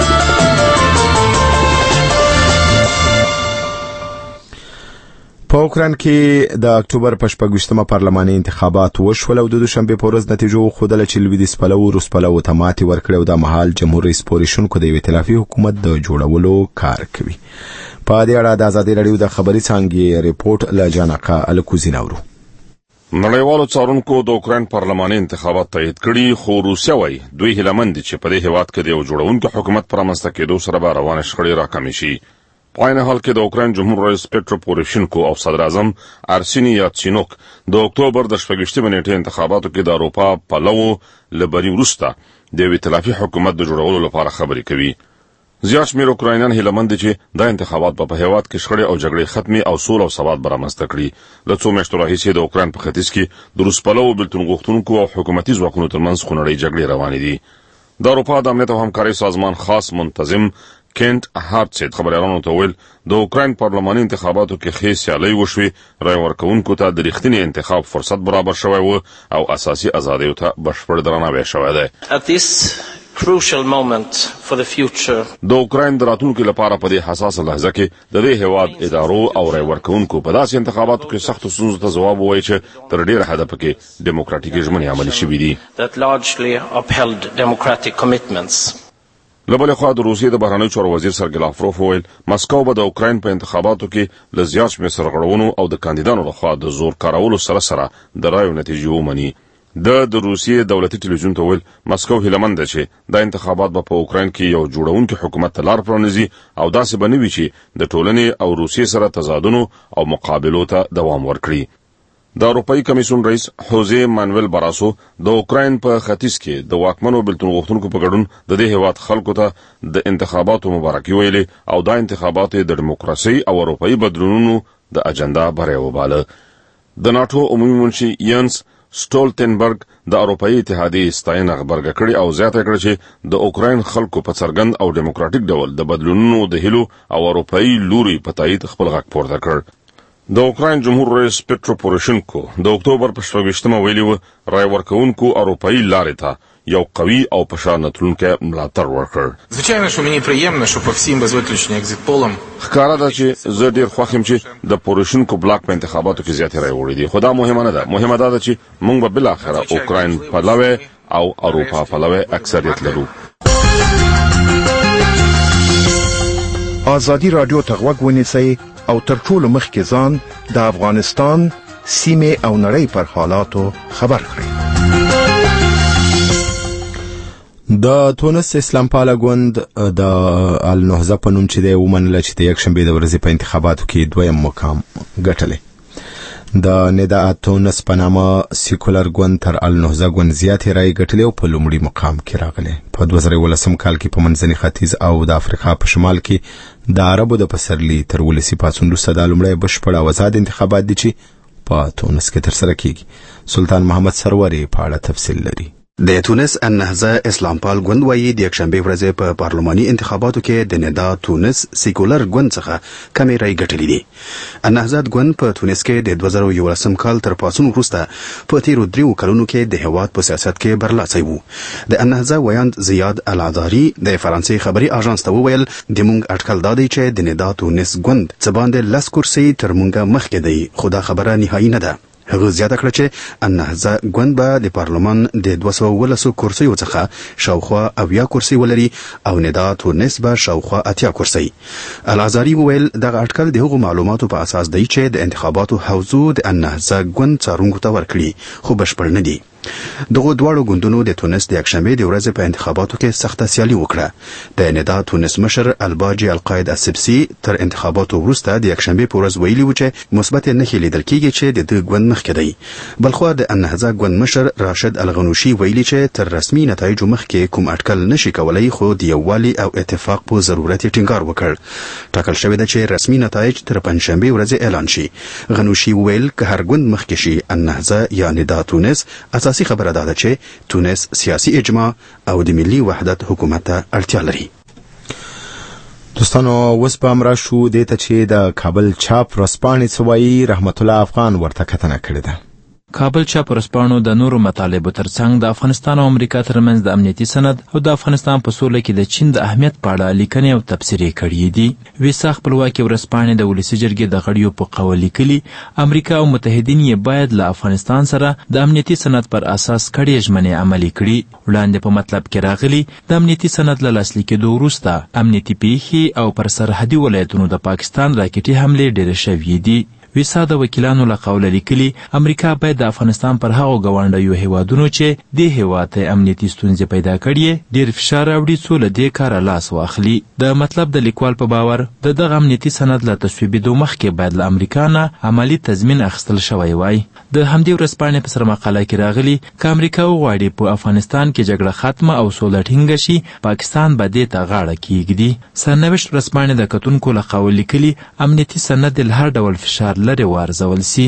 [SPEAKER 1] په اوکراین کې د اکتوبر په شپږ ویشتمه پارلماني انتخابات وشول او د دوشنبې په ورځ نتیجو وښودله چې لویدیځ پلوو روس پلوو ته ماتې ورکړې او دا مهال جمهور رئیس پوریشونکو د یو ائتلافي حکومت د جوړولو کار کوي. په دې اړه د ازادي راډیو د خبري څانګې ریپورت له جانقه الکوزین اورو.
[SPEAKER 6] نړیوالو څارونکو د اوکراین پارلماني انتخابات تایید کړي خو روسیا وایي دوی هیلهمند دي چې په دې هیواد کې د یو جوړونکي حکومت پر رامنځته کېدو سره به روانې شخړې راکمې شي. په عین حال کې د اوکراین جمهور رئیس پیټرو پوروشینکو او صدر اعظم ارسینی یاتسینوک د اکتوبر د شپږ ویشتمې نیټې انتخاباتو کې د اروپا پلوو له بري وروسته د یو ائتلافي حکومت د جوړولو لپاره خبرې کوي. زیات شمېر اوکراینیان هیلهمند دي چې دا انتخابات په هیواد کې شخړې او جګړې ختمي او سوله او ثبات برامنځته کړي. له څو میاشتو راهیسې د اوکراین په ختیځ کې د روس پلوو بېلتون غوښتونکو او حکومتي ځواکونو ترمنځ خونړۍ جګړې روانې دي. د اروپا د امنیت او همکارۍ سازمان خاص منتظم کینټ هارټسیت خبريالانو ته ویل د اوکراین پارلماني انتخاباتو کې ښې سیالۍ وشوې، رای ورکوونکو ته د رښتینې انتخاب فرصت برابر شوی و او اساسي ازادیو ته بشپړ درناوی شوی دی.
[SPEAKER 4] At this crucial moment for the future
[SPEAKER 6] د اوکراین د راتلونکي لپاره په دې حساسه لحظه کې د دې هیواد ادارو او رای ورکوونکو په داسې انتخاباتو کې سختو ستونزو ته ځواب ووایي چې تر ډیره حده پکې ډیموکراتیکي ژمنې عملي شوي دي.
[SPEAKER 4] that largely upheld democratic commitments.
[SPEAKER 6] له بلې خوا د روسیې د بهرنیو چارو وزیر سرګی لاوروف وویل مسکو به د اوکراین په انتخاباتو کې له زیات شمېر سرغړونو او د کاندیدانو لخوا د زور کارولو سره سره د رایو نتیجې ومني. د د روسیې دولتي ټلویزیون ته ویل مسکو هیلهمند ده چې دا انتخابات به په اوکراین کې یو جوړونکي حکومت ته لار پرانیزي او داسې به نه وي چې د ټولنې او روسیې سره تضادونو او مقابلو ته دوام ورکړي. د اروپאי کمیسیون رئیس خوزه مانویل براسو د اوکراین په ختیځ کې د واکمنو بلتون غوښتونکو په ګډون د دې هیواد خلکو ته د انتخاباتو مبارکي ویلې او دا انتخابات د دیموکراسي او اروپאי بدلونونو د اجنډا بری وباله. د ناتو عمومي منشي ینس سټولټنبرګ د اروپאי اتحادیې ستاینه خبرګه کړې او زیاته کړې چې د اوکراین خلکو په څرګند او دیموکراتیک ډول د بدلونونو د هلو او اروپאי لوري په تایید خپل غږ پورته کړ. د اوکراین جمهور رئیس پیټرو پوروشنکو د اکتوبر په شپږویشتمه ویلي و رای ورکوونکو اروپאי لارې ته یو قوي او په شان تلونکی ملاتړ ورکړ.
[SPEAKER 5] Звичайно, що мені приємно, що по всім без виключення екзит-полам
[SPEAKER 6] ښکارا ده چې زه ډیر خوښ یم چې د پوروشنکو بلاک په انتخاباتو کې زیاتې رای وړي دي. خو دا مهمه نه ده، مهمه دا ده چې موږ به بالاخره اوکراین پلوی او اروپا پلوی اکثریت لرو.
[SPEAKER 8] آزادی رادیو ته غوږ ونیسئ او تر ټولو مخکې ځان د افغانستان سیمې او نړۍ پر حالاتو خبر کړئ.
[SPEAKER 1] د تونس اسلام پاله ګوند د النهضه په نوم چې دی ومنله چې د یکشنبې د ورځې په انتخاباتو کې دویم مقام ګټلی. د ندا تونس په نامه سیکولر ګوند تر النهضه ګوند زیاتې رایې ګټلې او په لومړي مقام کې راغلی. په دوه زره یولسم کال کې په منځني ختیځ او د افریقا په شمال کې د عربو د پسرلي تر ولسي پاڅون وروسته دا لومړی بشپړ او آزاد انتخابات دي چې په تونس کې ترسره کیږي. سلطان محمد سروري په اړه تفصیل لري.
[SPEAKER 23] د تونس النهضه اسلام پال ګوند وایي د یکشنبې ورځې په پارلماني انتخاباتو کې د ندا تونس سیکولر ګوند څخه کمې رایې ګټلې دي. النهضه ګوند په تونس کې د دوه زره یولسم کال تر پاڅون وروسته په تیرو دریو کلونو کې د هیواد په سیاست کې برلاسی وو. د النهضه ویاند زیاد العذاري د فرانسې خبري اژانس ته وویل د مونږ اټکل دا دی چې د ندا تونس ګوند څه باندې لس کرسي تر مونږه مخکې دی، خو دا خبره نهایي نه ده. هغه زیاته کړه چې النهضه ګوند به د پارلمان د دوه سوه ولسو کرسیو څخه شاوخوا اویا کرسي ولري او ندا تونس به شاوخوا اتیا کرسي. العذاري وویل دغه اټکل د هغو معلوماتو په اساس دی چې د انتخاباتو حوزو د النهضه ګوند څارونکو ته ورکړي، خو بشپړ نه دي. دغه دواړو ګوندونو د تونس د یکشنبې د ورځې په انتخاباتو کې سخته سیالي وکړه. د ندا تونس مشر الباجي القاید السبسي تر انتخاباتو وروسته د یکشنبې په ورځ ویلي و چې مثبت نښې لیدل کېږي چې د دې ګوند مخکې دی. بلخوا د النهضه ګوند مشر راشد الغنوشي ویلي چې تر رسمي نتایجو مخکې کوم اټکل نشي کولای، خو د یووالي او اتفاق په ضرورت ټینګار وکړ. ټاکل شوی ده چې رسمي نتایج تر پنځشنبې ورځې اعلان شي. غنوشي ویل که هر ګوند مخکې شي النهضه یا ندا تونس اساسي خبره ده چې تونس سیاسي اجماع او د ملي وحدت حکومت ته اړتیا لري.
[SPEAKER 1] دوستانو اوس به امر شو د ته چې د کابل چاپ رسپانې سوي رحمت الله افغان ورته کتنه کړې ده.
[SPEAKER 19] کابل چاپ ورسپانو د نورو مطالبو ترڅنګ د افغانستان او امریکا ترمنځ د امنیتي سند او د افغانستان په سوله کې د چین د اهمیت په اړه لیکنې او تبصرې کړې دي. ویسا خپلواکي ورسپانې د ولسي جرګې د غړیو په قول لیکلي امریکا او متحدین یې باید له افغانستان سره د امنیتي سند پر اساس کړي ژمنې عملي کړي. وړاندې په مطلب کې راغلي د امنیتي سند له لاسلیک کېدو وروسته امنیتي پیښې او پر سرحدي ولایتونو د پاکستان راکټي حملې ډېرې شوې دي. ویسا د وکیلانو له قوله لیکلي امریکا باید د افغانستان پر هغو ګاونډیو هیوادونو چې دې هیواد ته امنیتي ستونزې پیدا کړي ډېر فشار راوړي څو له دې کاره لاس واخلي. د مطلب د لیکوال په باور د دغه امنیتي سند له تصویبېدو مخکې باید له امریکا نه عملي تضمین اخیستل شوی وای. د همدې ورځپاڼې په سرمقاله کې راغلي که امریکا وغواړي په افغانستان کې جګړه ختمه او سوله ټینګه شي پاکستان به دې ته غاړه کیږدي. سرنوشت ورځپاڼې د کتونکو له قول لیکلي امنیتي سند له هر ډول فشار لرې وارزول سي.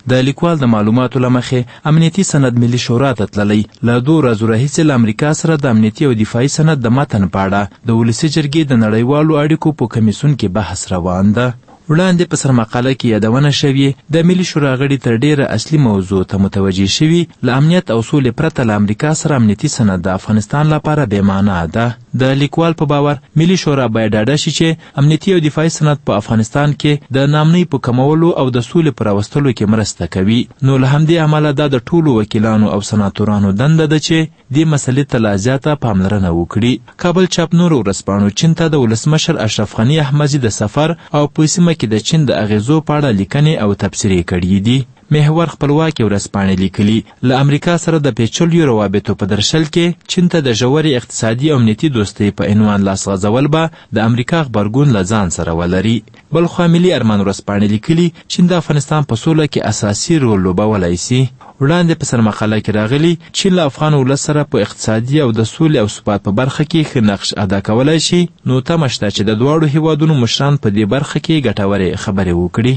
[SPEAKER 19] د لیکوال د معلوماتو له مخې امنیتي سند ملي شورا ته تللی. له دوه ورځو راهیسې له امریکا سره د امنیتي او دفاعي سند د متن په اړه د ولسي جرګې د نړیوالو اړیکو په کمیسیون کې بحث روان ده. وړاندې په سرمقاله کې یادونه شوې د ملي شورا غړي تر ډیره اصلي موضوع ته متوجه شوي له امنیت او سولې پرته له امریکا سره امنیتي سند د افغانستان لپاره بېمعنی ده. د لیکوال په باور ملي شورا باید ډاډه شي چې امنیتي او دفاعي سند په افغانستان کې د ناامنۍ په کمولو او د سولې په راوستلو کې مرسته کوي. نو له همدې امله دا د ټولو وکیلانو او سناتورانو دنده ده چې دې مسلې ته لا زیاته پاملرنه وکړي. کابل چاپ نورو ورځپاڼو چین ته د ولسمشر اشرف غني احمدزي د سفر او په سیمه کې د چین د اغیزو په اړه لیکنې او تبصرې کړي دي. محور خپلواکي ورځپاڼې لیکلي له امریکا سره د پیچلیو روابطو په درشل کې چین ته د ژورې اقتصادي او امنیتي دوستۍ په عنوان لاس غځول به د امریکا غبرګون له ځان سره ولري. بلخوا ملي ارمان ورځپاڼې لیکلي چین د افغانستان په سوله کې اساسي رول لوبولی سي. وړاندې په سرمقاله کې راغلي چین له افغان ولس سره په اقتصادي او د سولې او ثبات په برخه کې ښه نقش ادا کولی شي. نو تمه شته چې د دواړو هیوادونو مشران په دې برخه کې ګټورې خبرې وکړي.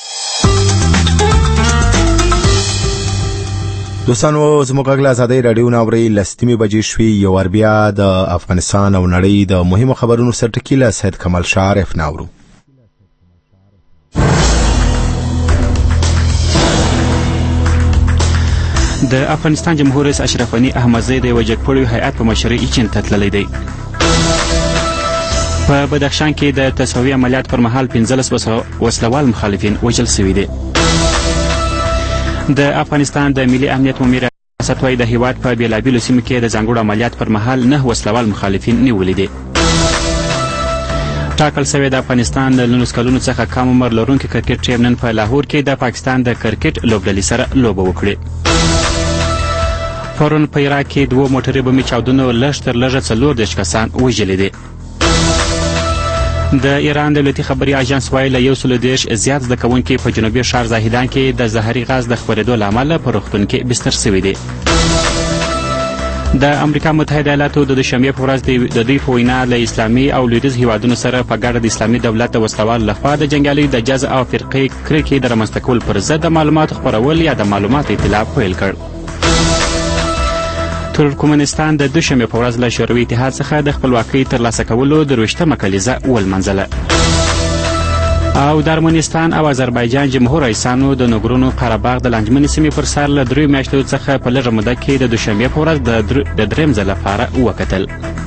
[SPEAKER 1] دوستانو زموږ غږ له ازادۍ راډیو نه اورئ. لسمې بجې شوې. یو وار بیا د افغانستان او نړۍ د مهمو خبرونو سرټکي له سید کمال شاه عارف نه اورو.
[SPEAKER 2] د افغانستان جمهور رئیس اشرف غني احمدزي د یوه جګپړیو هیئت په مشرۍ چین ته تللی دی. په بدخشان کې د تصفیې عملیات پر مهال پنځلس وسلوال مخالفین وژل سوي دي. د افغانستان د ملي امنیت عمومي ریاست وايي د هیواد په بېلابېلو سیمو کې د ځانګړو عملیات پر مهال نه وسلوال مخالفین نیولي دي. ټاکل سوی د افغانستان د نولس کلونو څخه کم عمر لرونکي کرکټ ټیم نن په لاهور کې د پاکستان د کرکټ لوبډلې سره لوبه وکړي. پرون په عراق کې دوه موټرې بمي چاودنو لږ تر لږه څلور دېرش کسان وژلي دي. د ایران دولتي خبري اژانس وایي له یو سلو دېرش زیات زده کوونکي په جنوبي ښار زاهدان کې د زهري غاز د خپرېدو له امله په روغتون کې بستر سوي دي. د امریکا متحده ایالاتو د دوشنبې په ورځ د دوی په وینا له اسلامي او لویدیځ هیوادونو سره په ګډه د اسلامي دولت د وسلوالو لخوا د جنګیالیو د جز او فرقې کرکې د رامنځته کولو پر ضد د معلوماتو خپرول یا د معلوماتو اطلاع پیل کړ. ترکمنستان د دوشنبې په ورځ له شوروي اتحاد څخه د خپلواکۍ ترلاسه کولو درویشتمه کلیزه ولمنځله. او د ارمنستان او آذربایجان جمهور رئیسانو د نوګورنو قرهباغ د لانجمنې سیمې پر سر له دریو میاشتو څخه په لږه موده کې د دوشنبې په ورځ د درېیم ځل لپاره وکتل.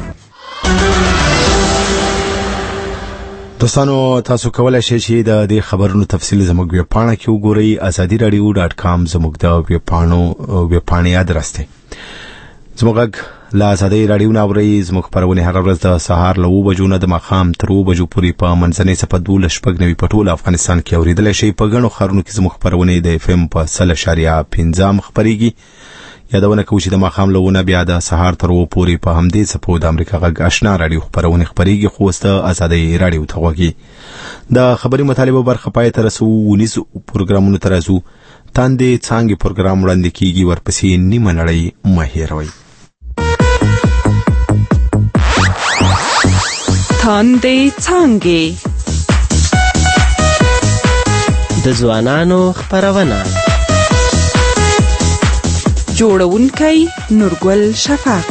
[SPEAKER 1] دوستانو تاسو کولی شئ چې د دې خبرونو تفصیل زموږ ویبپاڼه کې وګورئ. ازادي راډیو ډاټ کام زموږ د ویبپاڼو ویبپاڼې ادرس دی. زموږ غږ له ازادۍ راډیو نه اورئ. زموږ خپرونې هره ورځ د سهار له اوو بجو نه د ماښام تر اوو بجو پورې په منځنۍ څپه دولس شپږ نوي په ټول افغانستان کې اورېدلی شئ. په ګڼو ښارونو کې زموږ خپرونې د اف ام په سل اشاریه پنځه خپرېږي. یادونه کوو چې د ماښام له اوو نه بیا د سهار تر اوو پورې په همدې څپو د امریکا غږ اشنا راډیو خپرونې خپرېږي. خو اوس د ازادۍ راډیو ته غوږ د خبري مطالبو برخه پای ته رسو. ونیز پروګرامونو ته راځو. تاندې څانګې پروګرام وړاندې کیږي. ورپسې نیمه نړۍ مه هېروئ.
[SPEAKER 21] تاندې څانګې
[SPEAKER 3] د ځوانانو خپرونه.
[SPEAKER 21] جوړونکی نورګل شفق.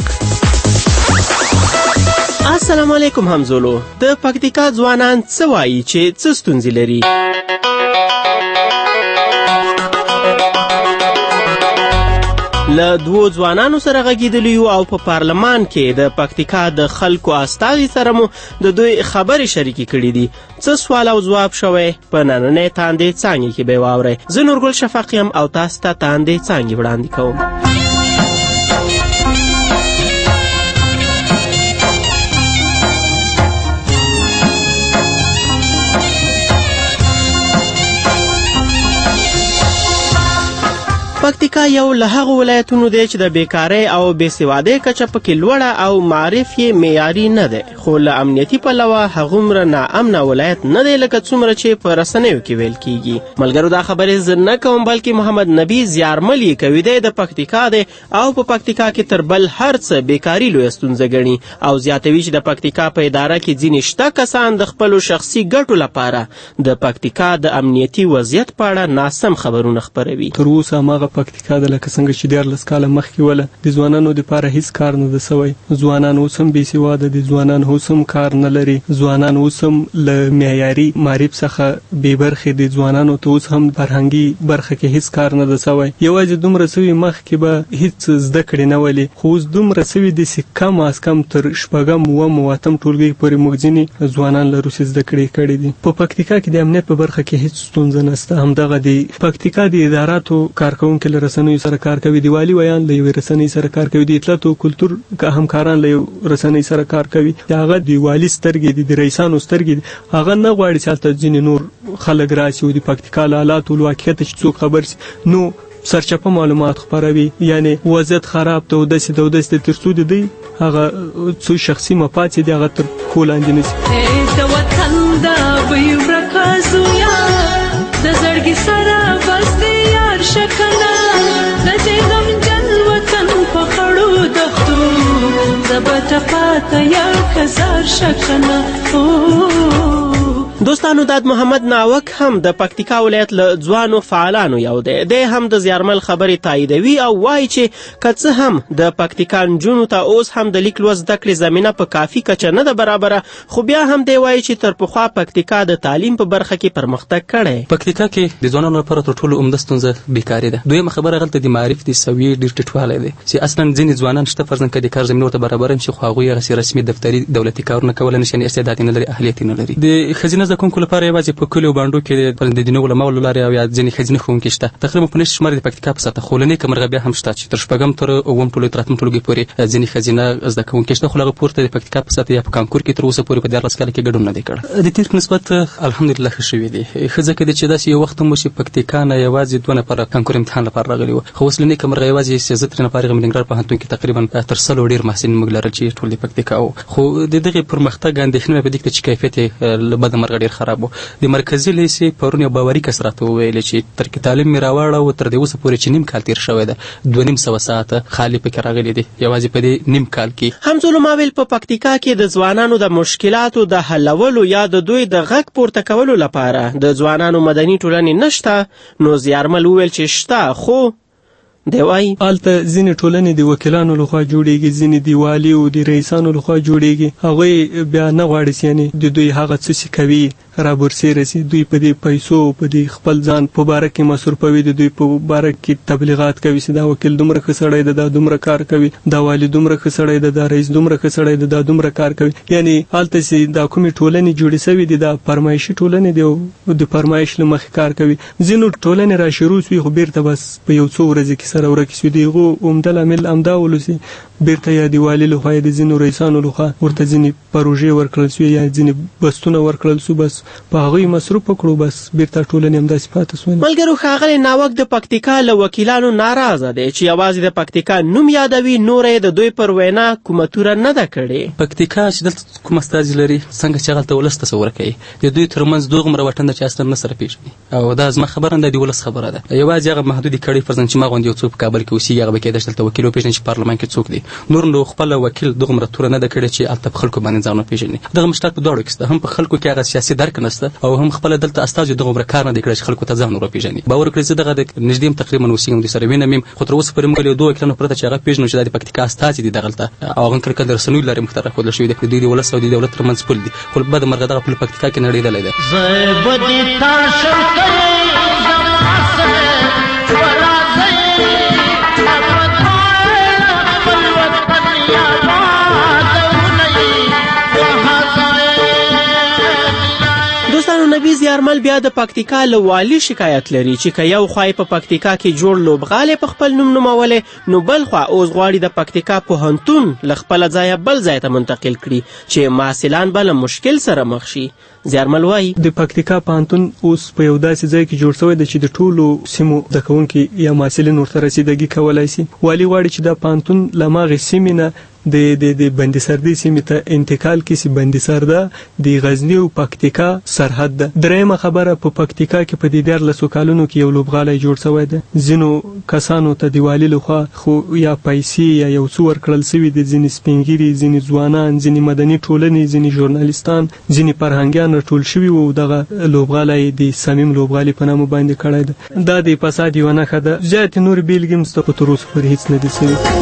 [SPEAKER 3] السلام علیکم همزولو. د پکتیکا ځوانان څه وایي چې څه ستونزې لري؟ له دوو ځوانانو سره غږېدلی یو او په پارلمان کې د پکتیکا د خلکو استازي سره مو د دوی خبرې شریکې کړي دي. څه سوال او ځواب شوی په نننۍ تاندې څانګې کې به یې واورئ. زه نورګل شفق یم او تاسو ته تاندې څانګې وړاندې کوم. پکتیکا یو له هغو ولایتونو دی چې د بیکارۍ او بېسوادۍ کچه پکې لوړه او معرف یې معیاري نه دی، خو له امنیتي پلوه هغومره ناامنه ولایت نه دی لکه څومره چې په رسنیو کې ویل کیږي. ملګرو دا خبرې زه نه کوم بلکې محمد نبي زیارمل یې کوي دی د پکتیکا دی او په پکتیکا کې تر بل هر څه بیکاري لویه ستونزه ګڼي او زیاتوي چې د پکتیکا په اداره کې ځینې شته کسان د خپلو شخصي ګټو لپاره د پکتیکا د امنیتي وضعیت په اړه ناسم خبرونه خپروي.
[SPEAKER 7] تر اوسه هماغه پکتیکا ده لکه څنګه چې دیارلس کاله مخکې وله د ځوانانو دپاره هیڅ کار نه ده سوی. ځوانان اوس هم بې سواده دي، ځوانان اوس هم کار نه لري، ځوانان اوس هم له معیاري معرف څخه بې برخې دي، ځوانانو ته اوس هم فرهنګي برخه کې هیڅ کار نه ده سوی. یوازې دومره سوي مخکې به هیڅ زده کړې نه ولې، خو اوس دومره سوي دي چې کم از کم تر شپږم اووم او اتم ټولګۍ پورې موږ ځینې ځوانان لرو چې زده کړې کړې دي. په پکتیکا کې د امنیت په برخه کې هیڅ ستونزه نشته. همدغه د پکتیکا د اداراتو کارکوونکي له رسنیو سره کار کوي، د والي ویان له یوې رسنۍ سره کار کوي، د اطلاعات او کلتور همکاران له یو رسنۍ سره کار کوي. د هغه د والي سترګې دي، د رئیسانو سترګې دي، هغه نه غواړي چې هلته ځینې نور خلک راشي او د پکتیکا له حالاتو له واقعیته چې څوک خبر شي نو سرچپه معلومات خپروي، یعنی وضعیت خراب ته اودسې د اودسې تر څو د دوی هغه څو شخصي مفاد چې د هغه تر پښو لاندې نشي.
[SPEAKER 10] د وطن د بوی ورکه زویا د زړګي سره بس دی یار شکنه د دې غمجن وطن په خړو دښتو د به پاته یار کزار شکنه.
[SPEAKER 3] دوستانو داد محمد ناوک هم د پکتیکا ولایت له ځوانو فعالانو یو دی. دی هم د زیارمل خبرې تاییدوي او وایي چې که څه هم د پکتیکا نجونو ته اوس هم د لیک لوست زده کړې زمینه په کافي کچه نه ده برابره، خو بیا هم دی وایي چې تر پخوا پکتیکا د تعلیم په برخه کې پرمختګ کړی.
[SPEAKER 11] پکتیکا کې د ځوانانو لپاره تر ټولو عمده ستونزه بیکاري ده. دویمه خبره هلته د معرف د سویې ډېر ټیټوالی دی چې اصلا ځینې ځوانان شته فرضاً که د کار زمینه ورته برابره هم شي خو هغوی هغسې رسمي دفتري دولتي کارونه کولی نه شي، یعنې استعداد یې نه لري، اهلیت یې نه لري. د ښځینه زده کوونکو لپاره یوازې په کلیو بانډو کې د دیني علماو له لارې او یا ځینې ښځینه ښوونکي شته. تقریبا په نشت شمار د پکتیکا په سطحه خو له نیکه مرغه بیا هم شته چې تر شپږم تر اووم ټولګي تر اتم ټولګي پورې ځینې ښځینه زده کوونکي شته، خو له هغه پورته د پکتیکا په سطحه یا په کانکور کې تر اوسه پورې په دیارلس کاله کې ګډون نه دی کړی. د تیر په نسبت الحمدلله ښه شوي دي. ښه ځکه دی چې داسې یو وخت هم و چې پکتیکا نه یوازې دوه نفره کانکور امتحان لپاره راغلي وو، خو اوس له نیکه مرغه یوازې زه ترې نه فارغ یم ننګرهار پوهنتون کې تقریبا تر سلو ډېر محصلین موږ لرل چې ټول د پکتیکا وو. خو د دغې پرمختګ اندېښنه مې په دې کې چې کیفیت یې له بده مرغه ډېر خراب و. د مرکزي لیسې پرون یو باوري کس راته وویل چې تر کې تعلیم مې راواړه او تر دې اوسه پورې چې نیم کال تېر شوی ده دوه نیم سوه ساعته خالي پکې راغلي دي یوازې په دې نیم کال کې.
[SPEAKER 3] همزولو ماویل په پکتیکا کې د ځوانانو د مشکلاتو د حلولو یا د دوی د غږ پورته کولو لپاره د ځوانانو مدني ټولنې نشته، نو زیارمل وویل چې شته خو دی وایي
[SPEAKER 7] هلته ځینې ټولنې د وکیلانو لخوا جوړېږي، ځینې د والي او د رئیسانو لخوا جوړېږي. هغوی بیا نه غواړي چې یعنې د دوی هغه څه چې کوي رابرسېره سي، دوی په دې پیسو په دې خپل ځان په باره کې مصرفوي، د دوی په باره کې تبلیغات کوي چې دا وکیل دومره ښه سړی ده، دا دومره کار کوي، دا والي دومره ښه سړی ده، دا رئیس دومره ښه سړی ده، دا دومره کار کوي. یعنې هلته چې دا کومې ټولنې جوړې سوي دي دا فرمایشي ټولنې دي او د فرمایش له مخې کار کوي. ځینو ټولنې را شروع سوي خو بیرته بس په یو څو ورځې کې سره ورکې سوي. د هغو عمده لامل همدا ولسي بیرته یا د والي لخوا یا د ځینو رئیسانو لخوا ورته ځینې پروژې ورکړل سوي یا ځینې بستونه ورکړل سو، بس په هغوی مصروف وکړو، بس بیرته ټولنې همداسې پاتې سوې.
[SPEAKER 3] ملګرو ښاغلی ناوک د پکتیکا له وکیلانو ناراضه دی چې یوازې د پکتیکا نوم یادوي، نوره یې د دوی پر وینا کومه توره نه ده کړې.
[SPEAKER 11] پکتیکا چې دلته کوم استازي لري څنګه چې هغلته ولس تصور کوي د دوی ترمنځ دوغومره واټن ده چې اصلا نه سره پېژني او دا زما خبره نه ده، د ولس خبره ده. یوازې هغه محدودې کړۍ فرضاً چې ما غوندې یو څوک په کابل کې اوسېږي هغه به کېدای شي دلته وکیل وپېژني چې پارلمان کې څوک دی، نور نو خپله وکیل دوغومره توره نه ده کړې چې هلته په خلکو باندې ځان وپېژني. دغه مشکلات په دواړو کې شته، هم په خلکو کې هغه سیاسي درک نشته او هم خپله دلته استازي دغه عمره کار نه دی کړی چې خلکو ته ځان ور وپېژني. باور وکړئ زه دغه د نږدې یم تقریبا اوسېږم د سره وینم یم، خو تر اوسه پورې موږ له دوه وکیلانو پرته چې هغه پېژنو چې دا د پکتیکا استازي دي دغلته او هغه کله کله د رسنیو له لارې موږ ته راښودل شوي دي. د دوی د ولس او د دولت ترمنځ پل دي، خو بده مرغه دغه پل پکتیکا کې نړېدلی دی.
[SPEAKER 3] نبی زیارمل بیا د پکتیکا له والي شکایت لري چې که یو خوا په پکتیکا کې جوړ لوبغالی په خپل نوم نومولی نو بل خوا اوس غواړي د پکتیکا پوهنتون له خپله ځایه بل ځای ته منتقل کړي چې محصلان به له مشکل سره مخ شي. زیارمل وایي
[SPEAKER 7] د پکتیکا پوهنتون اوس په یو داسې ځای کې جوړ شوی دی چې د ټولو سیمو زده کوونکي یا محصلین ورته رسیدګي کولی شي. والي غواړي چې دا پوهنتون له هماغې سیمې نه د د د بندیسردي سیمې ته انتقال کړي چې بندیسرده د غزني او پکتیکا سرحد ده. درېیمه خبره په پکتیکا کې په دې دیارلسو کالونو کې یو لوبغالی جوړ شوی دی. ځینو کسانو ته د والي لخوا خو یا پیسې یا یو څه ورکړل شوي دي، ځینې سپینګیري، ځینې ځوانان، ځینې مدني ټولنې، ځینې ژورنالیستان، ځینې فرهنګیان راټول شوي وو. دغه لوبغالی د صمیم لوبغالي په نامه باندې کړی دی. دا د فساد یوه نښه ده. زیاتې نورې بېلګې هم شته خو تر اوسه پورې هېڅ نه دي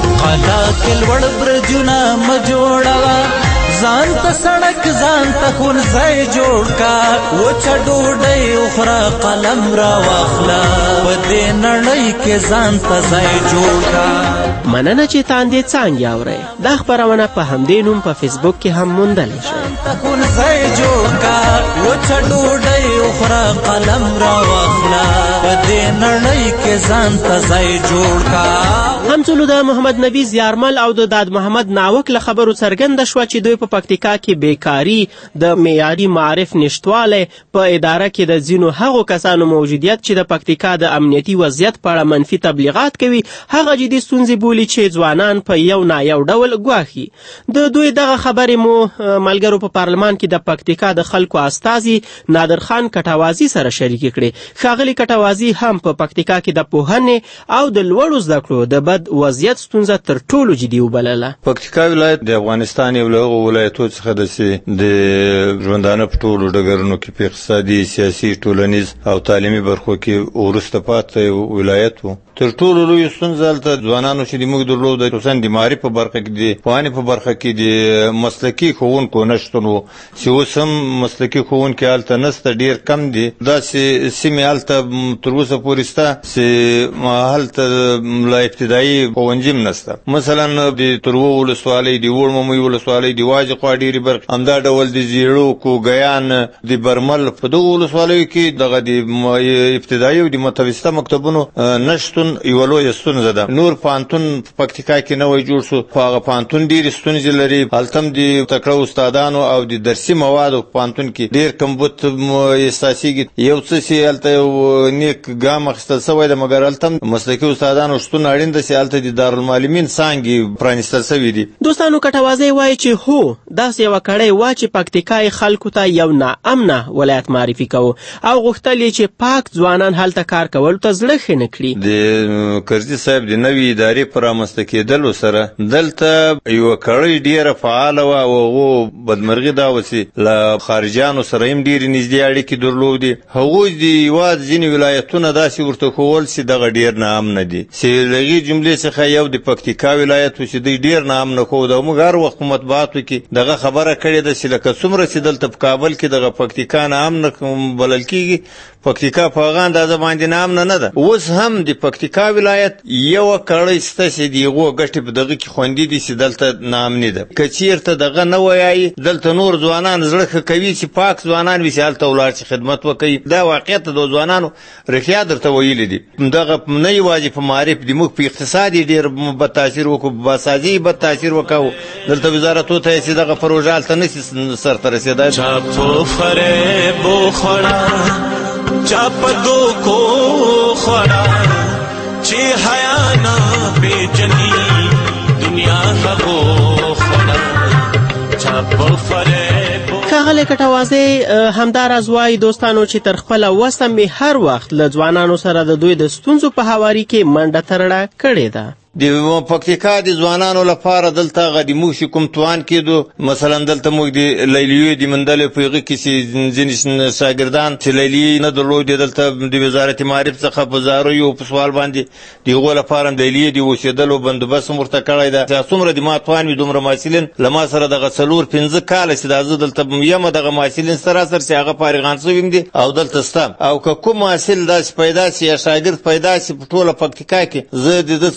[SPEAKER 7] سوي.
[SPEAKER 10] جنا مجوڑا ځان ته سړک ځان ته ښوونځی جوړ کا وچه ډوډۍ اخره قلم را واخله په دې نړۍ کې ځان ته ځای جوړ کا.
[SPEAKER 3] مننه چې تاندې څانګې اورئ. دا خپرونه په همدې نوم په فیسبوک کې هم موندلی شئ.
[SPEAKER 10] ښوونځی جوړ کا وچه ډوډۍ اخره قلم را واخله په دې نړۍ کې ځان ته ځای جوړ کا.
[SPEAKER 3] همڅلو د محمد نبی زیارمل او د داد محمد ناوک له خبرو څرګنده شوه چې دوی په پکتیکا کې بیکاري، د معیاري معارف نشتوالی، په اداره کې د ځینو هغو کسانو موجودیت چې د پکتیکا د امنیتي وضعیت په اړه منفي تبلیغات کوي هغه جدي ستونزې بولي چې ځوانان په یو نایو ډول ګواښي. د دوی دغه خبرې مو ملګرو په پارلمان کې د پکتیکا د خلکو استازي نادر خان کټوازي سره شریکې کړې. ښاغلي کټوازي هم په پکتیکا کې د پوهنې او د لوړو زده کړو د بد وضعیت ستونزه تر ټولو جدي وبلله.
[SPEAKER 9] پکتیکا ولایت د افغانستان یو له هغو ولایتو څخه ده چې د ژوندانه په ټولو ډګرونو کې په اقتصادي، سیاسي، ټولنیز او تعلیمي برخو کې وروسته پاتې ولایت و. تر ټولو لویه ستونزه هلته ځوانانو چې موږ درلوده خصوصا د معارف په برخه کې د پوهنې په برخه کې د مسلکي ښوونکو نشتون و چې اوس هم مسلکي ښوونکي هلته نشته، ډېر کم دي. داسې سیمې هلته تر اوسه پورې شته چې هلته لا ابتدایي ښوونځي هم نشته. مثلا د تروو ولسوالۍ، د وړ ممی ولسوالۍ، د واجې خوا ډېرې برخې، همدا ډول د زیړو، کوګیان، د برمل په دغو ولسوالیو کې دغه د ابتدایي او د متوسطه مکتبونو نشتون یوه لویه ستونزه ده. نور پوهنتون په پکتیکا کې نوی جوړ شو خو هغه پوهنتون ډېرې ستونزې لري. هلته هم د تکړه استادانو او د درسي موادو په پوهنتون کې ډېر کمبود احساسېږي. یو څه چې هلته یو نیک ګام اخیستل سوی ده مګر هلته هم مسلکي استادانو شتون اړین ده چې هلته د دارالمعلمین څانګې پرانیستل سوي دي.
[SPEAKER 3] دوستانو کټوازی وایي چې هو داسې یوه کړۍ وه چې پکتیکا یې خلکو ته یو ناامنه ولایت معرفي کوو او غوښتل یې چې پاک ځوانان هلته کار کولو ته زړه ښه نه کړي.
[SPEAKER 9] د کرزي صاحب د نوې ادارې په رامنځته کېدلو سره دلته یوه کړۍ ډېره فعاله وه او هغو بدمرغي دا وه چې له خارجیانو سره هم ډېرې نږدې اړیکې درلودې. هغوی د هېواد ځینې ولایتونه داسې ورته ښوول چې دغه ډېر ناامنه دي چې له هغې جملې څخه یو د پکتیکا ولایت و چې دوی ډېر ناامنه ښود او موږ هر وخت په مطبوعاتو کې دغه خبره کړې ده چې لکه څومره چې دلته په کابل کې دغه پکتیکا ناامنه بلل کېږي پکتیکا په هغه اندازه باندې ناامنه نه ده. اوس هم د پکتیکا ولایت یوه کړۍ شته چې د هغو ګټې په دغه کې خوندي دي چې دلته ناامني ده. که چېرته دغه نه ویایي دلته نور ځوانان زړه ښه کوي چې پاک ځوانان وي چې هلته ولاړ چې خدمت وکوي. دا واقعیت د ځوانانو رښتیا درته ویلي دي. دغه نه یوازې په معارف د موږ په اقتصاد یې ډېر بد تاثیر وکړو، په باسازي بد تاثیر وکړو. دلته وزارتو ته چې دغه پروژه هلته نشي سرته رسېدی.
[SPEAKER 10] چا په فریب وخوړه چا په دوکو خوړه چې حیا نه پېژني دنیا هغو خوړه چا په فریب.
[SPEAKER 3] ښاغلی کټوازی همداراز وایي دوستانو چې تر خپله وسه مې هر وخت له ځوانانو سره د دوی د ستونزو په هواري کې منډه ترړه کړې ده.
[SPEAKER 9] د پکتیکا د ځوانانو لپاره دلته هغه د موږ چې کوم توان کېدو مثلا دلته موږ د لیلیو د موندلو په هغه کې چې ځینې شاګردان چې لیلیې نه درلودې دلته د وزارت معارف څخه په زاریو په سوال باندې د هغو لپاره هم د لیلیې د اوسېدلو بندوبست هم ورته کړی ده. چې څومره د ما توان وي دومره محصلین له ما سره دغه څلور پنځه کاله چې دا زه دلته یم دغه محصلین سراسر چې هغه فارغان شوي هم دي او دلته شته. او که کوم محصل داسې پیدا شي یا شاګرد پیدا شي په ټوله پکتیکا کې زه د ده څخه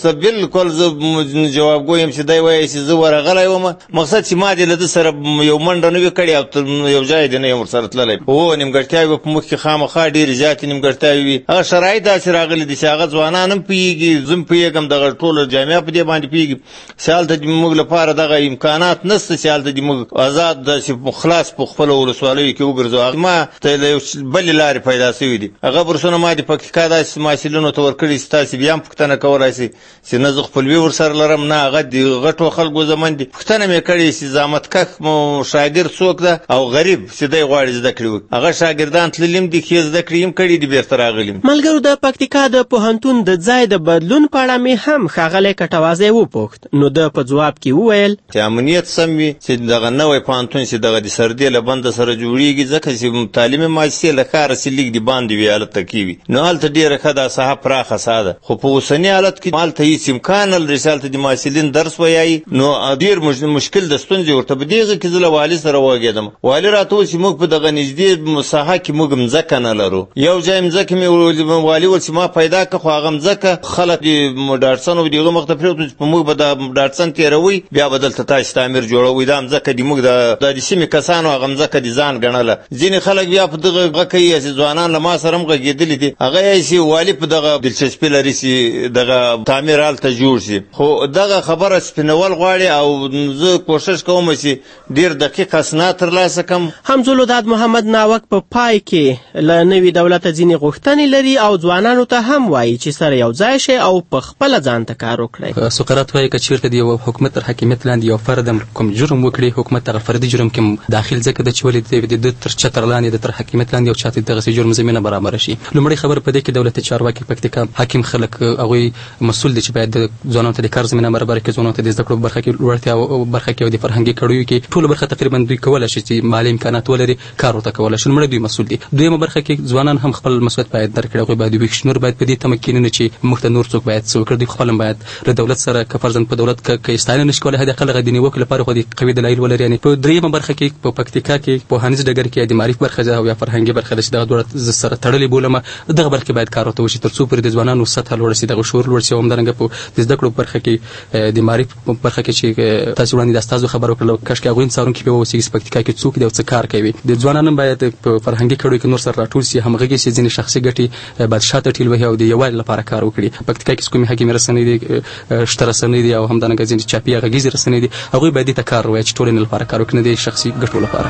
[SPEAKER 9] بالکل زه جوابګو یم چې دی وایي چې زه ورغلی وم مقصد چې ما دې له ده سره یو منډه نه وي کړې او یو ځای دې نه یم ورسره تللی هو نیمګړتیاوې به په موږ کې خامخا ډېرې زیاتې نیمګړتیاوې وي هغه شرایط داسې راغلي دي چې هغه ځوانان هم پوهېږي زه هم پوهېږم دغه ټوله جامعه په دې باندې پوهېږي چې هلته دې موږ لپاره دغه امکانات نشته چې هلته دې موږ آزاد داسې خلاص په خپلو ولسوالیو کې وګرځو ما ته له یو بلې لارې پیدا شوي دي هغه برسونه ما د پکتیکا داسې محصلینو ته ورکړي چې تاسې بیا هم پوښتنه کولی شئ چې نه زه خپلوي ورسره لرم نه هغه د غټو خلکو زمن دي پوښتنه مې کړې چې زحمتکښ شاګرد څوک ده او غریب چې دی غواړي زده کړې وکړي هغه شاګردان تللي هم دي ښې زده کړې هم کړي دي بېرته راغلي
[SPEAKER 3] ملګرو د پکتیکا د پوهنتون د ځای د بدلون په اړه مې هم ښاغلی کټوازی وپوښت نو ده په ځواب کې وویل
[SPEAKER 9] چې امنیت سم وي چې دغه نوی پوهنتون چې دغه د سردې له بنده سره جوړېږي ځکه چې تعلیمي مؤسسې له ښاره چې لیک د باندې وي هلته کې وي نو هلته ډېره ښه دا ساحه پراخه ساحه ده خو په اوسني حالت کې هلته هېڅ امکان نه لري چې هلته د محصلین درس ویایي نو ډېر مشکل د ستونزې ورته په دې هغه کې زه له والي سره وغږېدم والي راته وویل چې موږ په دغه نږدې ساحه کې موږ مځکه نه لرو یو ځای مځکه مې والي وویل چې ما پیدا کړه خو هغه مځکه خلک د ډاټسن او د هغه مخ ته پرېږدو چې په موږ به د ډاټسن تېروئ بیا به دلته تاسې تعمیر جوړوئ دا مځکه د موږ د سیمې کسانو هغه مځکه د ځان ګڼله ځینې خلک بیا په دغه غږ کوي چې ځوانان له ما سره هم غږېدلي دي هغه یې چې والي په دغه دلچسپي لري چې دغه تعمیر هلته جوړ شي خو دغه خبره سپینول غواړي او زه کوشش کوم چې ډېر دقیق اسناد ترلاسه کړم
[SPEAKER 3] حمزالوداد محمد ناوک په پای کې له نوي دولته ځینې غوښتنې لري او ځوانانو ته هم وایي چې سره یو ځای شي او په خپله ځان ته کار وکړئ
[SPEAKER 11] سقراط وایي که چېرته د یو حکومت تر حاکمیت لاندې یو فرد کوم جرم وکړي حکومت هغه فردي جرم کې داخل ځکه ده چې ولې د ده تر چتر لاندې د تر حاکمیت لاندې یو چاته دغسې جرم زمینه برابره شي لومړی خبره په دې کې دولتي چارواکي پکتیکا حاکم خلک هغوی مسؤل دي چې باید د ځوانانو ته د کار زمینه برابره کړي ځوانانو ته د زده کړو برخه کې لوړتیا او برخه کې او د فرهنګي کړیو کې ټوله برخه تقریبا دوی کولی شي چې مالي امکانات ولري کار ورته کولی شي لومړی دوی مسؤل دي دویمه برخه کې ځوانان هم خپل مسؤلیت باید درک کړي هغوی باید وویښ شي نور باید په دې تمه کښېني چې موږ ته نور څوک باید څه وکړي دوی خپل هم باید له دولت سره که فرضاً په دولت که ستاینه نه شي کولی حداقل هغه د نیوکې لپاره خو د قوي دلایل ولري یعنې په درېیمه برخه کې په پکتیکا کې پوهنیز ډګر کې د معرف برخه ده او یا فرهنګي برخه ده چې دغه دواړه سره تړلې بولم دغه برخه باید کار ورته وشي تر څو پورې د ځوانانو سطحه لوړه شي دغه شعور لوړ شي او همدارنګه په د زده کړو برخه کې د معرف برخه کې چې تاسو وړاندې د استازو خبر وکړل کاشکې هغوی هم څارونکي پرې واوسي چې پکتیکا کې څوک دی او څه کار کوي د ځوانانو باید په فرهنګي کړیو کې نور سره راټول شي همغږي شي ځینې شخصي ګټې باید شاته ټیل وهي او د یووالي لپاره کار وکړي پکتیکا کې چې کومې حکیمي رسنۍ دي شته رسنۍ دي او همدارنګه ځینې چاپي غږیزې رسنۍ دي هغوی باید دې ته کار ووایي چې ټولنې لپاره کار وکړي نه د شخصي ګټو لپاره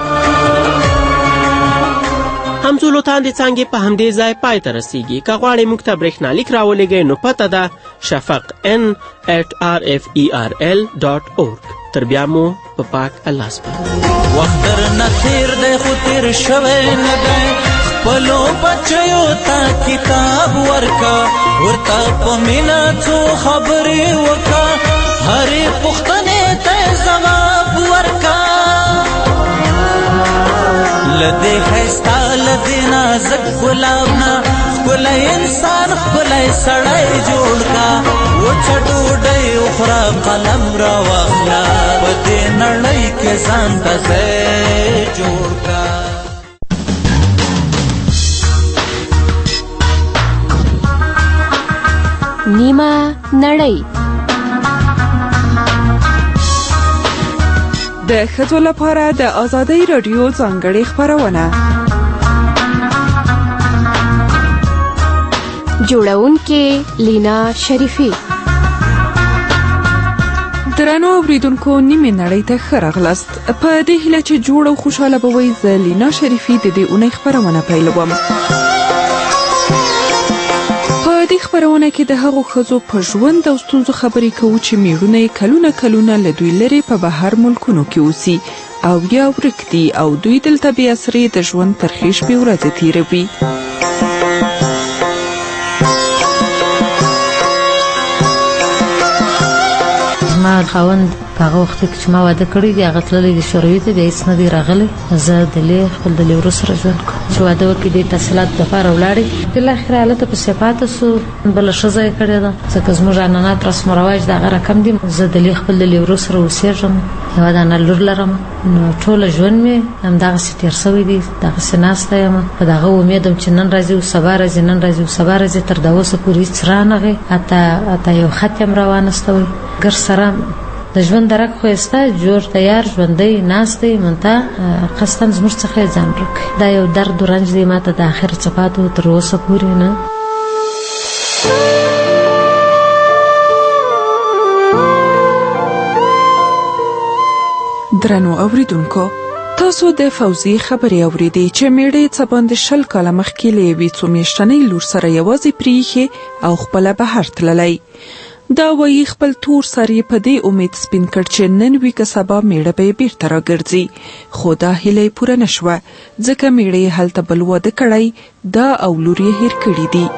[SPEAKER 3] همزولوتان د څانګې په همدې ځای پای ته رسیږي که غواړئ موږ ته برېښنالیک راولېږئ نو پته ده شفق ان ایټ آر اف ای آر ال ډاټ اورګ تر بیا مو په پاک الله سپارو
[SPEAKER 10] وخت درنه تېر دی خو تېر شوی نه دی خپلو بچیو ته کتاب ورکه ورته په مینه څو خبرې وکړه هرې پوښتنې ته ځواب ورکه له دې ښایسته له دې نازک ګلاب نه ښکلی انسان ښکلی سړی جوړ کا وچه ډوډۍ وخوره قلم راواخله په دې نړۍ کې ځان ته ځای جوړ کا
[SPEAKER 12] نیمه نړۍ
[SPEAKER 21] د ښځو لپاره د آزادۍ راډیو ځانګړې خپرونه
[SPEAKER 12] جوړونکې لینا شریفي
[SPEAKER 21] درنو اوریدونکو نیمې نړۍ ته ښه راغلاست په دې هیله چې جوړ او خوشحاله به وئ زه لینا شریفي د دې اونۍ خپرونه پیلوم په دې خپرونه کې د هغو ښځو په ژوند او ستونزو خبرې کوو چې میړونه یې کلونه کلونه له دوی لرې په بهر ملکونو کې اوسي او یا ورک دي او دوی دلته بې اسرې د ژوند ترخې شپې ورځې تېروي
[SPEAKER 13] زما خاوند په هغه وخت کې چې ما واده کړی دی هغه تللی دی شوروي ته بیا هېڅ نه دی راغلی زه دلې خپل د لیورو سره ژوند کوم چې واده وکړي دې تحصیلاتو دپاره ولاړې بالاخره هلته پسې پاته سو بله ښځه یې کړې ده ځکه زموږ عنعنات رسم و رواج د هغه رقم دي زه دلې خپل د لیورو سره اوسېږم یوه دانه لور لرم نو ټوله ژوند مې همدغسې تېر شوی دی دغسې ناسته یم په دغه امید وم چې نن راځي او سبا راځي نن راځي او سبا راځي تر دا اوسه پورې هېڅ رانغی حتی حتی یو خط یې هم راوانستوی ګر سره د ژوند درک خو یې سته جوړ تیار ژوندی ناست دی منتها قصداً زموږ څخه یې ځان ورک کړی دا یو درد و رنج دی ما ته د آخر څپاتو تر اوسه پورې نه
[SPEAKER 21] درنو اوریدونکو تاسو د فوزي خبرې اوریدې چې میړه څه باندې شل کاله مخکې له یوې څو میاشتنۍ لور سره یوازې پریښې او خپله بهر تللی دا وایي خپل تور سر یې په دې امید سپین کړ چې نن وي که سبا میړه به یې بیرته راګرځي خو دا هیله یې پوره نه شوه ځکه میړه یې هلته بل واده کړی دا او لور یې هیر کړي دي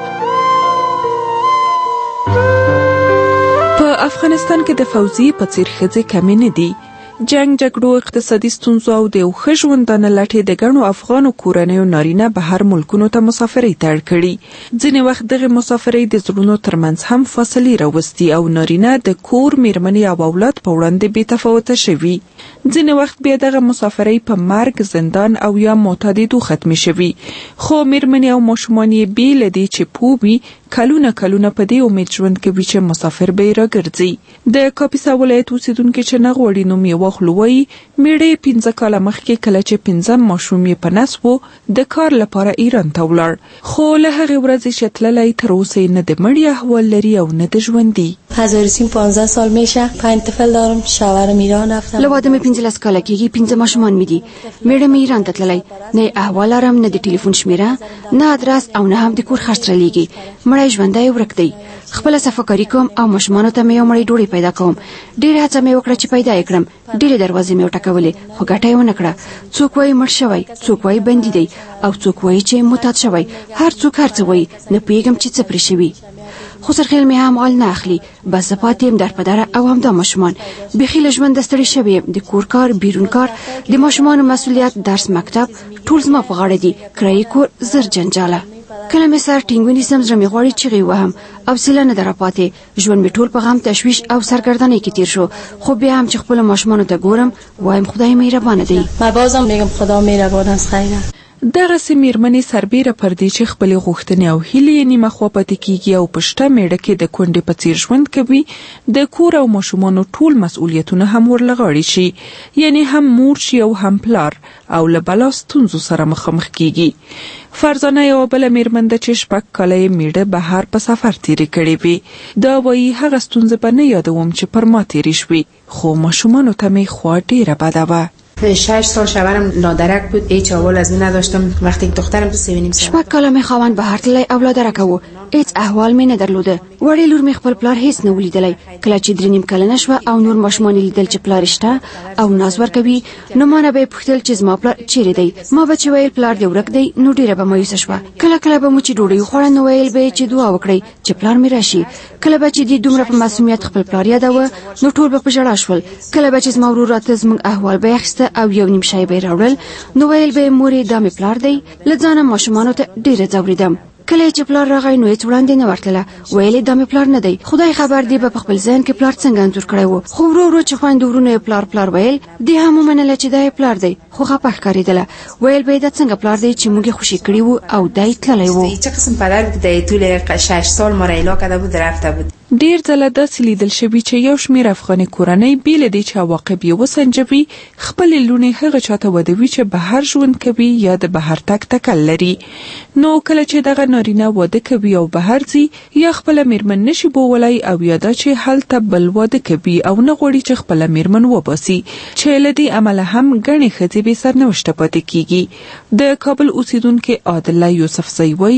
[SPEAKER 21] په افغانستان کې د فوزي په څیر ښځې کمې نه دي جنگ جګړو اقتصادي ستونزو او د یو ښه ژوندانه لټې د ګڼو افغانو کورنیو نارینه بهر ملکونو ته مسافرۍ ته اړ کړي ځینې وخت دغې مسافرۍ د زړونو ترمنځ هم فاصلې راوستي او نارینه د کور میرمنې او اولاد په وړاندې بې تفاوته شوي ځینې وخت بیا دغه مسافرۍ په مرګ زندان او یا معتادېدو ختمې شوي خو میرمنې او ماشومان یې بې له دې چې پوه وي کلونه کلونه په دې امید ژوند کوي چې مسافر به یې راګرځي د کاپیسا ولایت اوسېدونکي چې نه غواړي نوم یې واخلو وایي میړه یې پنځه کاله مخکې کله چې پنځم ماشوم یې په نس و د کار لپاره ایران ته ولاړ خو له هغې ورځې چې تللی تر اوسه یې نه د مړي احوال لري او نه د ژوندي
[SPEAKER 14] هزارسیم پانزده سال میشه پنج طفل دارم شوهرم ایران رفتم
[SPEAKER 17] له واده مې پنځلس کاله کېږي پنځه ماشومان مې دي میړه مې ایران ته تللی نه احوال لرم نه د ټلیفون شمیره نه ادرس او نه هم د کور خرڅ رالیږي مړی ژوندی ورک دی خپله صفاکاري کوم او ماشومانو ته مې یو مړی ډوډۍ پیدا کوم ډېره هڅه مې وکړه چې پیدا یې کړم ډېرې دروازې مې وټکولې خو ګټه یې ونه کړه څوک وایي مړ شوی څوک وایي بندي دی او څوک وایي چې معتاد شوی هر څوک هر څه وایي نه پوهېږم چې څه پرې شوي خو سرخیل مې هم حال نه اخلي بس زه پاتې یم در په دره او همدا ماشومان بیخي له ژونده ستړې شوې یم د کور کار بیرون کار د ماشومانو مسؤلیت درس مکتب ټول زما په غاړه دي کرایي کور زر جنجاله کله مې سر ټینګ ونیسم زړه مې غواړي چیغې وهم حوصله نه ده راپاتې ژوند مې ټول په غم تشویش او سرګردنۍ کې تیر شو خو بیا هم چې خپلو ماشومانو ته ګورم وایم خدای مهربانه دی
[SPEAKER 14] ما بازم میگم خدا مهربان است خیره
[SPEAKER 21] دغسې میرمنې سربیره پر دې چې خپلې غوښتنې او هیلې یې نیمه خوا پاتې کیږي او په شته میړه کې د کونډې په څیر ژوند کوي د کور او ماشومانو ټول مسؤلیتونه هم ورله غاړې شي یعنې هم مور شي او هم پلار او له بلا ستونزو سره مخامخ کیږي فرزانه یوه بله میرمن ده چې شپږ کاله یې میړه بهر په سفر تیرې کړې وي دا وایي هغه ستونزې به نه یادوم چې پر ما تیرې شوې خو ماشومانو ته مې خوا ډېره بده وه
[SPEAKER 24] شش سال شوهرم لادرک بود هیچ احوال از او نداشتم وقتی دخترم تو سوینیم سال
[SPEAKER 17] شپږ کاله مې خاوند بهر تللی او لادرک و هیڅ احوال مې نه درلوده وړې لور مې خپل پلار هیڅ نه ولیدلی کله چې درې نیم کلنه شوه او نور ماشومان یې لیدل چې پلار شته او ناز ورکوي نو ما نه به یې پوښتل چې زما پلار چیرې دی ما به چې ویل پلار دې ورک دی نو ډېره به مایوسه شوه کله کله به مو چې ډوډۍ وخوړه نو ویل به یې چې دعا وکړئ چې پلار مې راشي کله به چې دې دومره په معصومیت خپل پلار یادوه نو ټول به په ژړا شول کله به چې زما ورور راته زموږ احوال به یې اخیسته او یو نیم شی به یې راوړل نو ویل به یې مورې دا مې پلار دی له ځانه ماشومانو ته ډېره ځورېدم کله چې پلار راغی نو هیڅ وړاندې نه ورتله ویلې دا مې پلار نه دی خدای خبر دی به په خپل ذهن کې پلار څنګه انځور کړی و خو ورو ورو چې خویندو ورونو یې پلار پلار ویل دې هم ومنله چې دا یې پلار دی خو خفه ښکارېدله ویل به یې دا څنګه پلار دی چې موږ یې خوشي کړي وو او دا یې تللی و
[SPEAKER 24] چه قسم پدر بود که طول شش سال ما را ایلا کرده بود رفته بود
[SPEAKER 21] ډیر ځله داسې لیدل شوي چې یو شمېر افغاني کورنۍ بې له دې چې عواقب یې وسنجوي خپلې لوڼې هغه چاته ودوي چې بهر ژوند کوي یا د بهر تګ تکل لري نو کله چې دغه نارینه واده کوي او بهر ځي یا خپله میرمن نشي بوولی او یا دا چې هلته بل واده کوي او نه غواړي چې خپله میرمن وباسي چې له دې امله هم ګڼې ښځې بې سرنوشته پاتې کیږي د کابل اوسیدونکې عادله یوسفزۍ وایي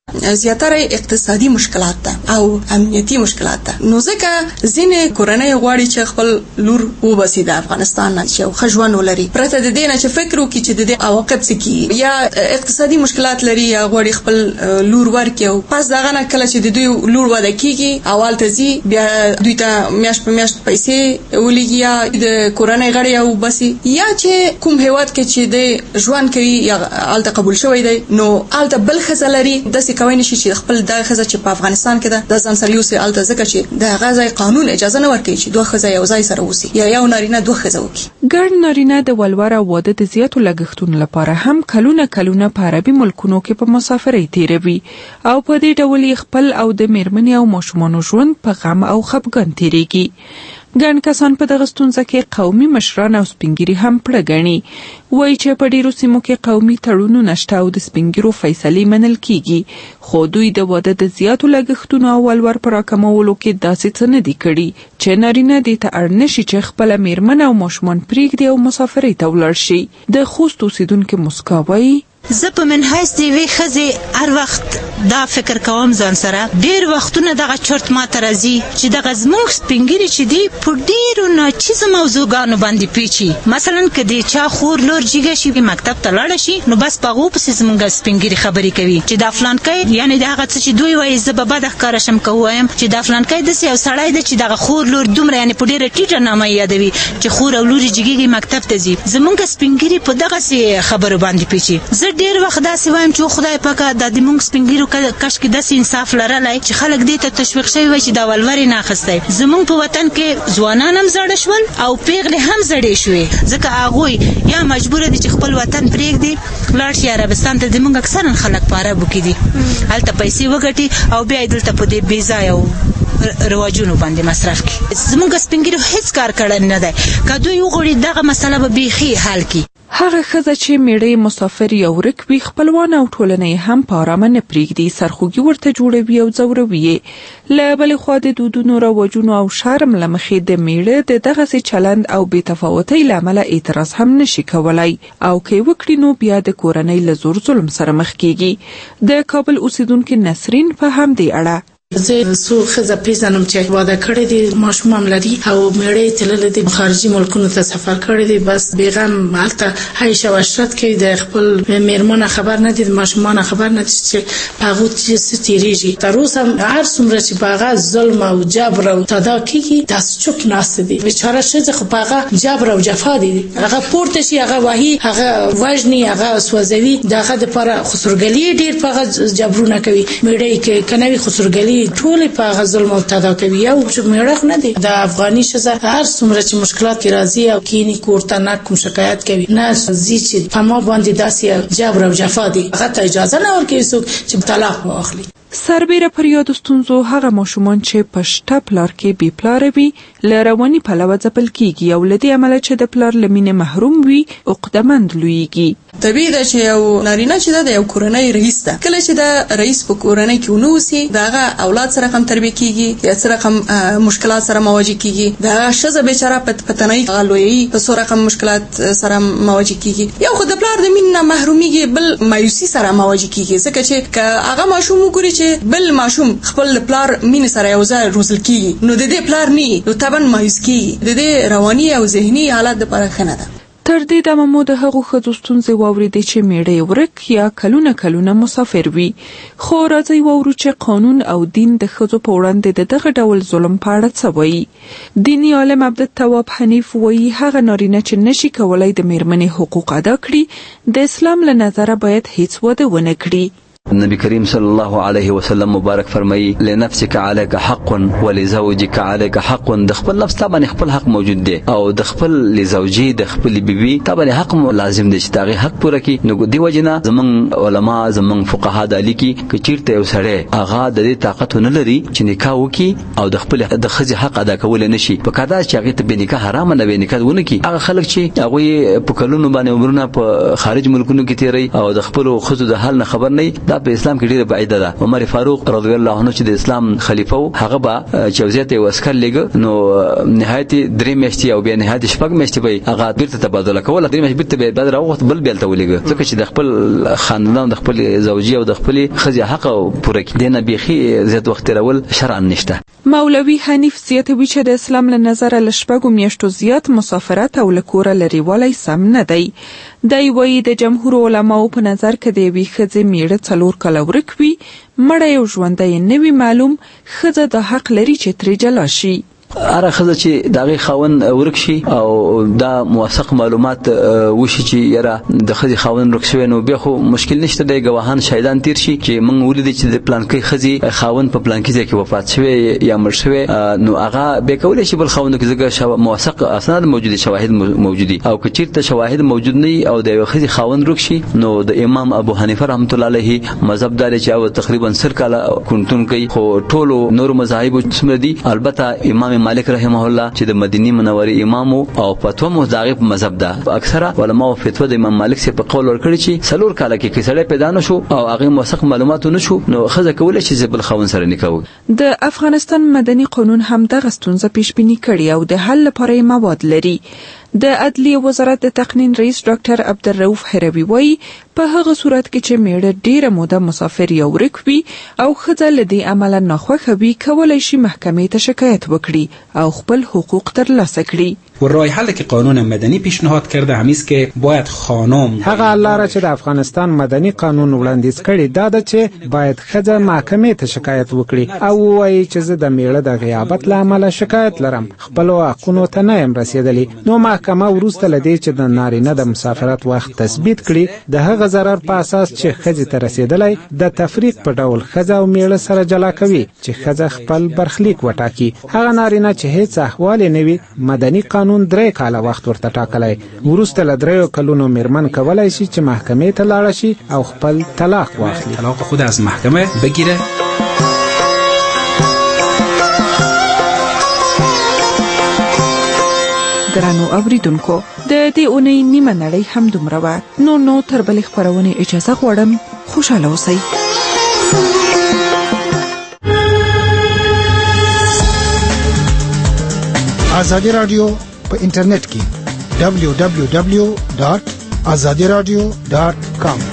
[SPEAKER 15] زیاتره اقتصادي مشکلات ده او امنیتي مشکلات ده. نو ځکه ځینې کورنۍ غواړي چې خپل لور وباسي د افغانستان نه چې ښه ژوند ولري پرته د دې نه چې فکر وکړي چې د دې عواقب څه کیږي، یا اقتصادي مشکلات لري یا غواړي خپل لور ورکړي او پس دغه نه کله چې د دوی لور واده کیږي اول ته ځي بیا دوی ته میاشت په میاشت پیسې ولېږي یا د کورنۍ غړي او باسي، یا چې کوم هیواد کې چې د ژوند کوي یا هلته قبول شوی دی نو هلته بل ښځه لري داسې کوی نشي چې خپل دغه ښځه چې په افغانستان کې ده د ځان سره یوسي هلته ځکه چې د هغه ځای قانون اجازه نه ورکوي چې دوه ښځه یو ځای سره اوسي یا یو نارینه دوه ښځه وکړي.
[SPEAKER 21] ګڼ نارینه د ولور او واده د زیاتو لګښتونو لپاره هم کلونه کلونه په عربي ملکونو کې په مسافرۍ تیروي او په دې ډول خپل او د میرمنې او ماشومانو ژوند په غم او خفګان تیریږي. ګڼ کسان په دغه ستونزه کې قومي مشران او سپینګیري هم پړه ګڼي، وایي چې په ډیرو سیمو کې قومي تړونونه شته او د سپینګیرو فیصلې منل کیږي، خو دوی د واده د زیاتو لګښتونو او ولور په راکمولو کې داسې څه نه دي کړي چې نارینه دې ته اړ نشي چې خپله میرمن او ماشومان پرېږدي او مسافرۍ ته ولاړ شي. د خوست اوسیدونکې مسکا وایي
[SPEAKER 16] زه په منحیث د یوې ښځې هر وخت دا فکر کوم ځان سره ډېر وختونه دغه چرت ماته راځي چې دغه زموږ سپینګیري چې دي په ډېرو ناچیزو موضوعګانو باندې پیچي. مثلا که د چا خور لور جیږه شي مکتب ته لاړه شي نو بس په هغو پسې زموږ سپینګیري خبرې کوي چې دا فلانکی یعنې د هغه څه چې دوی وایي زه به بده ښکاره شم که ووایم چې دا فلانکی داسې یو سړی دی چې دغه خور لور دومره یعنې په ډېره ټیټه نامه یادوي چې خور او لور یې جیږي مکتب ته ځي. زموږ سپینګیري په دغسې خبرو باندې پیچي. زه ډېر وخت داسې وایم چې خدای پاکه دا د موږ سپینګیرو کشکې داسې انصاف لرلی چې خلک دې ته تشویق شوي وای چې دا ولور یې نه اخیستی. زموږ په وطن کې ځوانان هم زاړه شول او پیغلې هم زړې شوې ځکه هغوی یا مجبوره دي چې خپل وطن پرېږدي لاړ شي عربستان ته. زموږ اکثرا خلک په عربو کې دي هلته پیسې وګټي او بیا یې دلته په دې بې ځایه رواجونو باندې مصرف کړي. زموږ سپینګیرو هېڅ کار کړی نه دی. که دوی وغواړي دغه مسله به بیخي حل کړي.
[SPEAKER 21] هغه ښځه چې میړه مسافر یا ورک وي خپلوان او ټولنه هم په ارامه نه پرېږدي، سرخوږي ورته جوړوي او ځوروي یې. له بلې خوا د دودونو رواجونو او شرم له مخې د میړه د دغسې چلند او بې تفاوتۍ له امله اعتراض هم نشي کولی او که یې وکړي نو بیا د کورنۍ له زور ظلم سره مخ کیږي. د کابل اوسیدونکې نسرین په همدې اړه
[SPEAKER 18] زه څو ښځه پیژنم چې واده کړی دي ماشوم هم لري او میړه یې تللی دی خارجي ملکونو ته سفر کړی دی، بس بېغم هلته عیش او عشرت کوي، د خپل میرمنه خبر نه دي د ماشومانه خبر نه دي چې په هغو څه تېرېږي. تر اوسه هر څومره چې په هغه ظلم او جبر او تدا کېږي داسې چوپ ناسته دي. بیچاره ښځې خو په هغه جبر او جفا دي، هغه پورته شي هغه وهي هغه وژني هغه سوځوي، د هغه دپاره خسرګلي ډېر په هغه جبرونه کوي. میړه یې که نه وي خسرګلي ټولې په هغه ظلم او تدا کوي. یو میړه نه دی د افغاني ښځه هر څومره چې مشکلات کې راځي او کینی کور ته نه کوم شکایت کوي نه ځي چې په ما باندې داسې جبر او جفا دي هغه ته اجازه نه ورکوي څوک چې طلاق واخلي.
[SPEAKER 21] سربیره پر یادو ستونزو هغه ماشومان چې په شته پلار کې بې پلاره وي له رواني پلوه ځپل کیږي او له دې امله چې د پلار له مینې محروم وي عقدهمند لویږي.
[SPEAKER 15] طبیعي ده چې یو نارینه چې ده د یو کورنۍ رئیس ده، کله چې د رئیس په کورنۍ کې ونه اوسي د هغه اولاد سره هم تربیه کیږي یا څه رقم مشکلات سره مواجه کیږي، د هغه ښځه بیچاره په تنهایي هغه لویوي په څو رقم مشکلات سره مواجه کیږي. یو خو د پلار د مینې نه محرومیږي، بل مایوسي سره مواجه کیږي ځکه چې که هغه ماشوم وګوري چې بل ماشوم خپل پلار مینې سره یو ځای روزل کیږي نو د دې پلار نه نو طبعا مایوس کیږي، د دې رواني او ذهني حالت لپاره ښه نه ده.
[SPEAKER 21] تر دې دمه مو د هغو ښځو ستونزې واورېدې چې میړه یې ورک یا کلونه کلونه مسافر وي، خو راځئ واورو چې قانون او دین د ښځو په وړاندې د دغه ډول ظلم په اړه څه وایي. دیني عالم عبدالتواب حنیف وایي هغه نارینه چې نشي کولی د میرمنې حقوق ادا کړي د اسلام له نظره باید هیڅ واده ونه کړي.
[SPEAKER 20] نبی کریم صلی الله علیه وسلم مبارک فرمایي لنفسك عليك حق ولزوجك عليك حق. د خپل نفس ته باندې خپل حق موجود دی او د خپل لزوجي د خپل بیبي ته باندې حق لازم دی چې داغه حق پوره کړي. نو دی وجنه زمون علما زمون فقها د لیکي چې چیرته یو سړی هغه د دې طاقت نه لري چې نکاح وکړي او د خپل د خځې حق ادا کول نه شي، په کدا چې هغه ته به نکاح حرام نه وي نکاح ونه کړي. هغه خلک چې هغه په کلونو باندې عمرونه په خارج ملکونو کې تیری او د خپل خځو د حال نه خبر نه دا په اسلام کې ډیره بعیده ده. عمر فاروق رضی الله عنه چې د اسلام خلیفہ و هغه به چوزیت یو عسكر لګ نو نهایت درې میاشتې او بیا نهایت شپږ میاشتې به هغه بیرته تبادله کوله. درې میاشتې بیرته به بعد راوخت بل بیل ته ولګ ځکه چې د خپل خاندان د خپل زوجي او د خپل خزي حق پوره کړي نه بيخي زیات وخت راول شرعاً نشته.
[SPEAKER 21] مولوي حنیف زیاتوي چې د اسلام له نظره له شپږو میاشتو زیات مسافرت او له کوره لرې والی سم نه دی. دی وایي د جمهور علماو په نظر کې د یوې ښځې میړه څلور کاله ورک وي مړی او ژوندی نه وي معلوم ښځه د حق لري چې ترې جلا شي.
[SPEAKER 20] اره خزه چې داغه خاون ورک شي او دا موثق معلومات وشي چې یاره د خزي خاون ورک شوی نو بیا خو مشکل نشته د گواهان شاهدان تیر شي چې موږ ولیدل چې د پلان کې خزي خاون په پلان کې کې وفات شوی یا مړ شوی نو هغه به کولای شي بل خاون کې ځکه موثق اسناد موجوده شواهد موجودي او که چیرته شواهد موجود نه او د خزي خاون ورک شي نو د امام ابو حنیفه رحمت الله علیه مذهب دار چې او تقریبا سر کاله كنتون کوي خو ټولو نور مذاهب څومره دي البته امام مالک رحمه الله چې د مدینی منورې امام او فتوا مذهب مذهب ده اکثره علما او فتوا د امام مالک څخه په قول ورکړي چې سلور کاله کې کسړې پیدا نشو او هغه موثق معلومات نشو نو خزه کولای شي چې بل خاون سره نکاح.
[SPEAKER 21] د افغانستان مدني قانون هم دغه ستونزه پیش بینی کړي او د حل لپاره مواد لري. د عدلیه وزارت د تقنین رئیس ډاکټر عبدالرؤف هروي وایي په هغه صورت کې چې میړه ډیره موده مسافر یا ورک وي او ښځه له دې عمله ناخوښه وي کولی شي محکمې ته شکایت وکړي او خپل حقوق ترلاسه کړي.
[SPEAKER 4] و راه حلی که قانون مدنی پیشنهاد کرده همیست که باید خانم
[SPEAKER 5] هغه لاره چې د افغانستان مدني قانون وړاندیز کړي دا ده چې باید ښځه محکمې ته شکایت وکړي او وایي چې زه د میړه د غیابت له امله شکایت لرم خپلو حقونو ته نه یم رسېدلی. نو محکمه وروسته له دې چې د نارینه د مسافرت وخت تثبیت کړي د هغه ضرر په اساس چې ښځې ته رسېدلی د تفریق په ډول ښځه او میړه سره جلا کوي چې ښځه خپل برخلیک وټاکي. هغه نارینه چې هیڅ احوال یې نه وي مدني قانون درې کاله وخت ورته ټاکلی وروسته له دریو کلونو میرمن کولی شي چې محکمې ته لاړه شي او خپل طلاق واخلي.
[SPEAKER 4] طلاق خود از محکمه بگیره.
[SPEAKER 21] درنو اوریدونکو د دې اونۍ نیمه نړۍ هم دومره وه. نو نو تر بلې خپرونې اجازه غواړم خوشحاله اوسئ.
[SPEAKER 6] آزادی رادیو په انټرنیټ کې دبلیو دبلیو دبلیو ډاٹ آزادی رادیو ډاٹ کام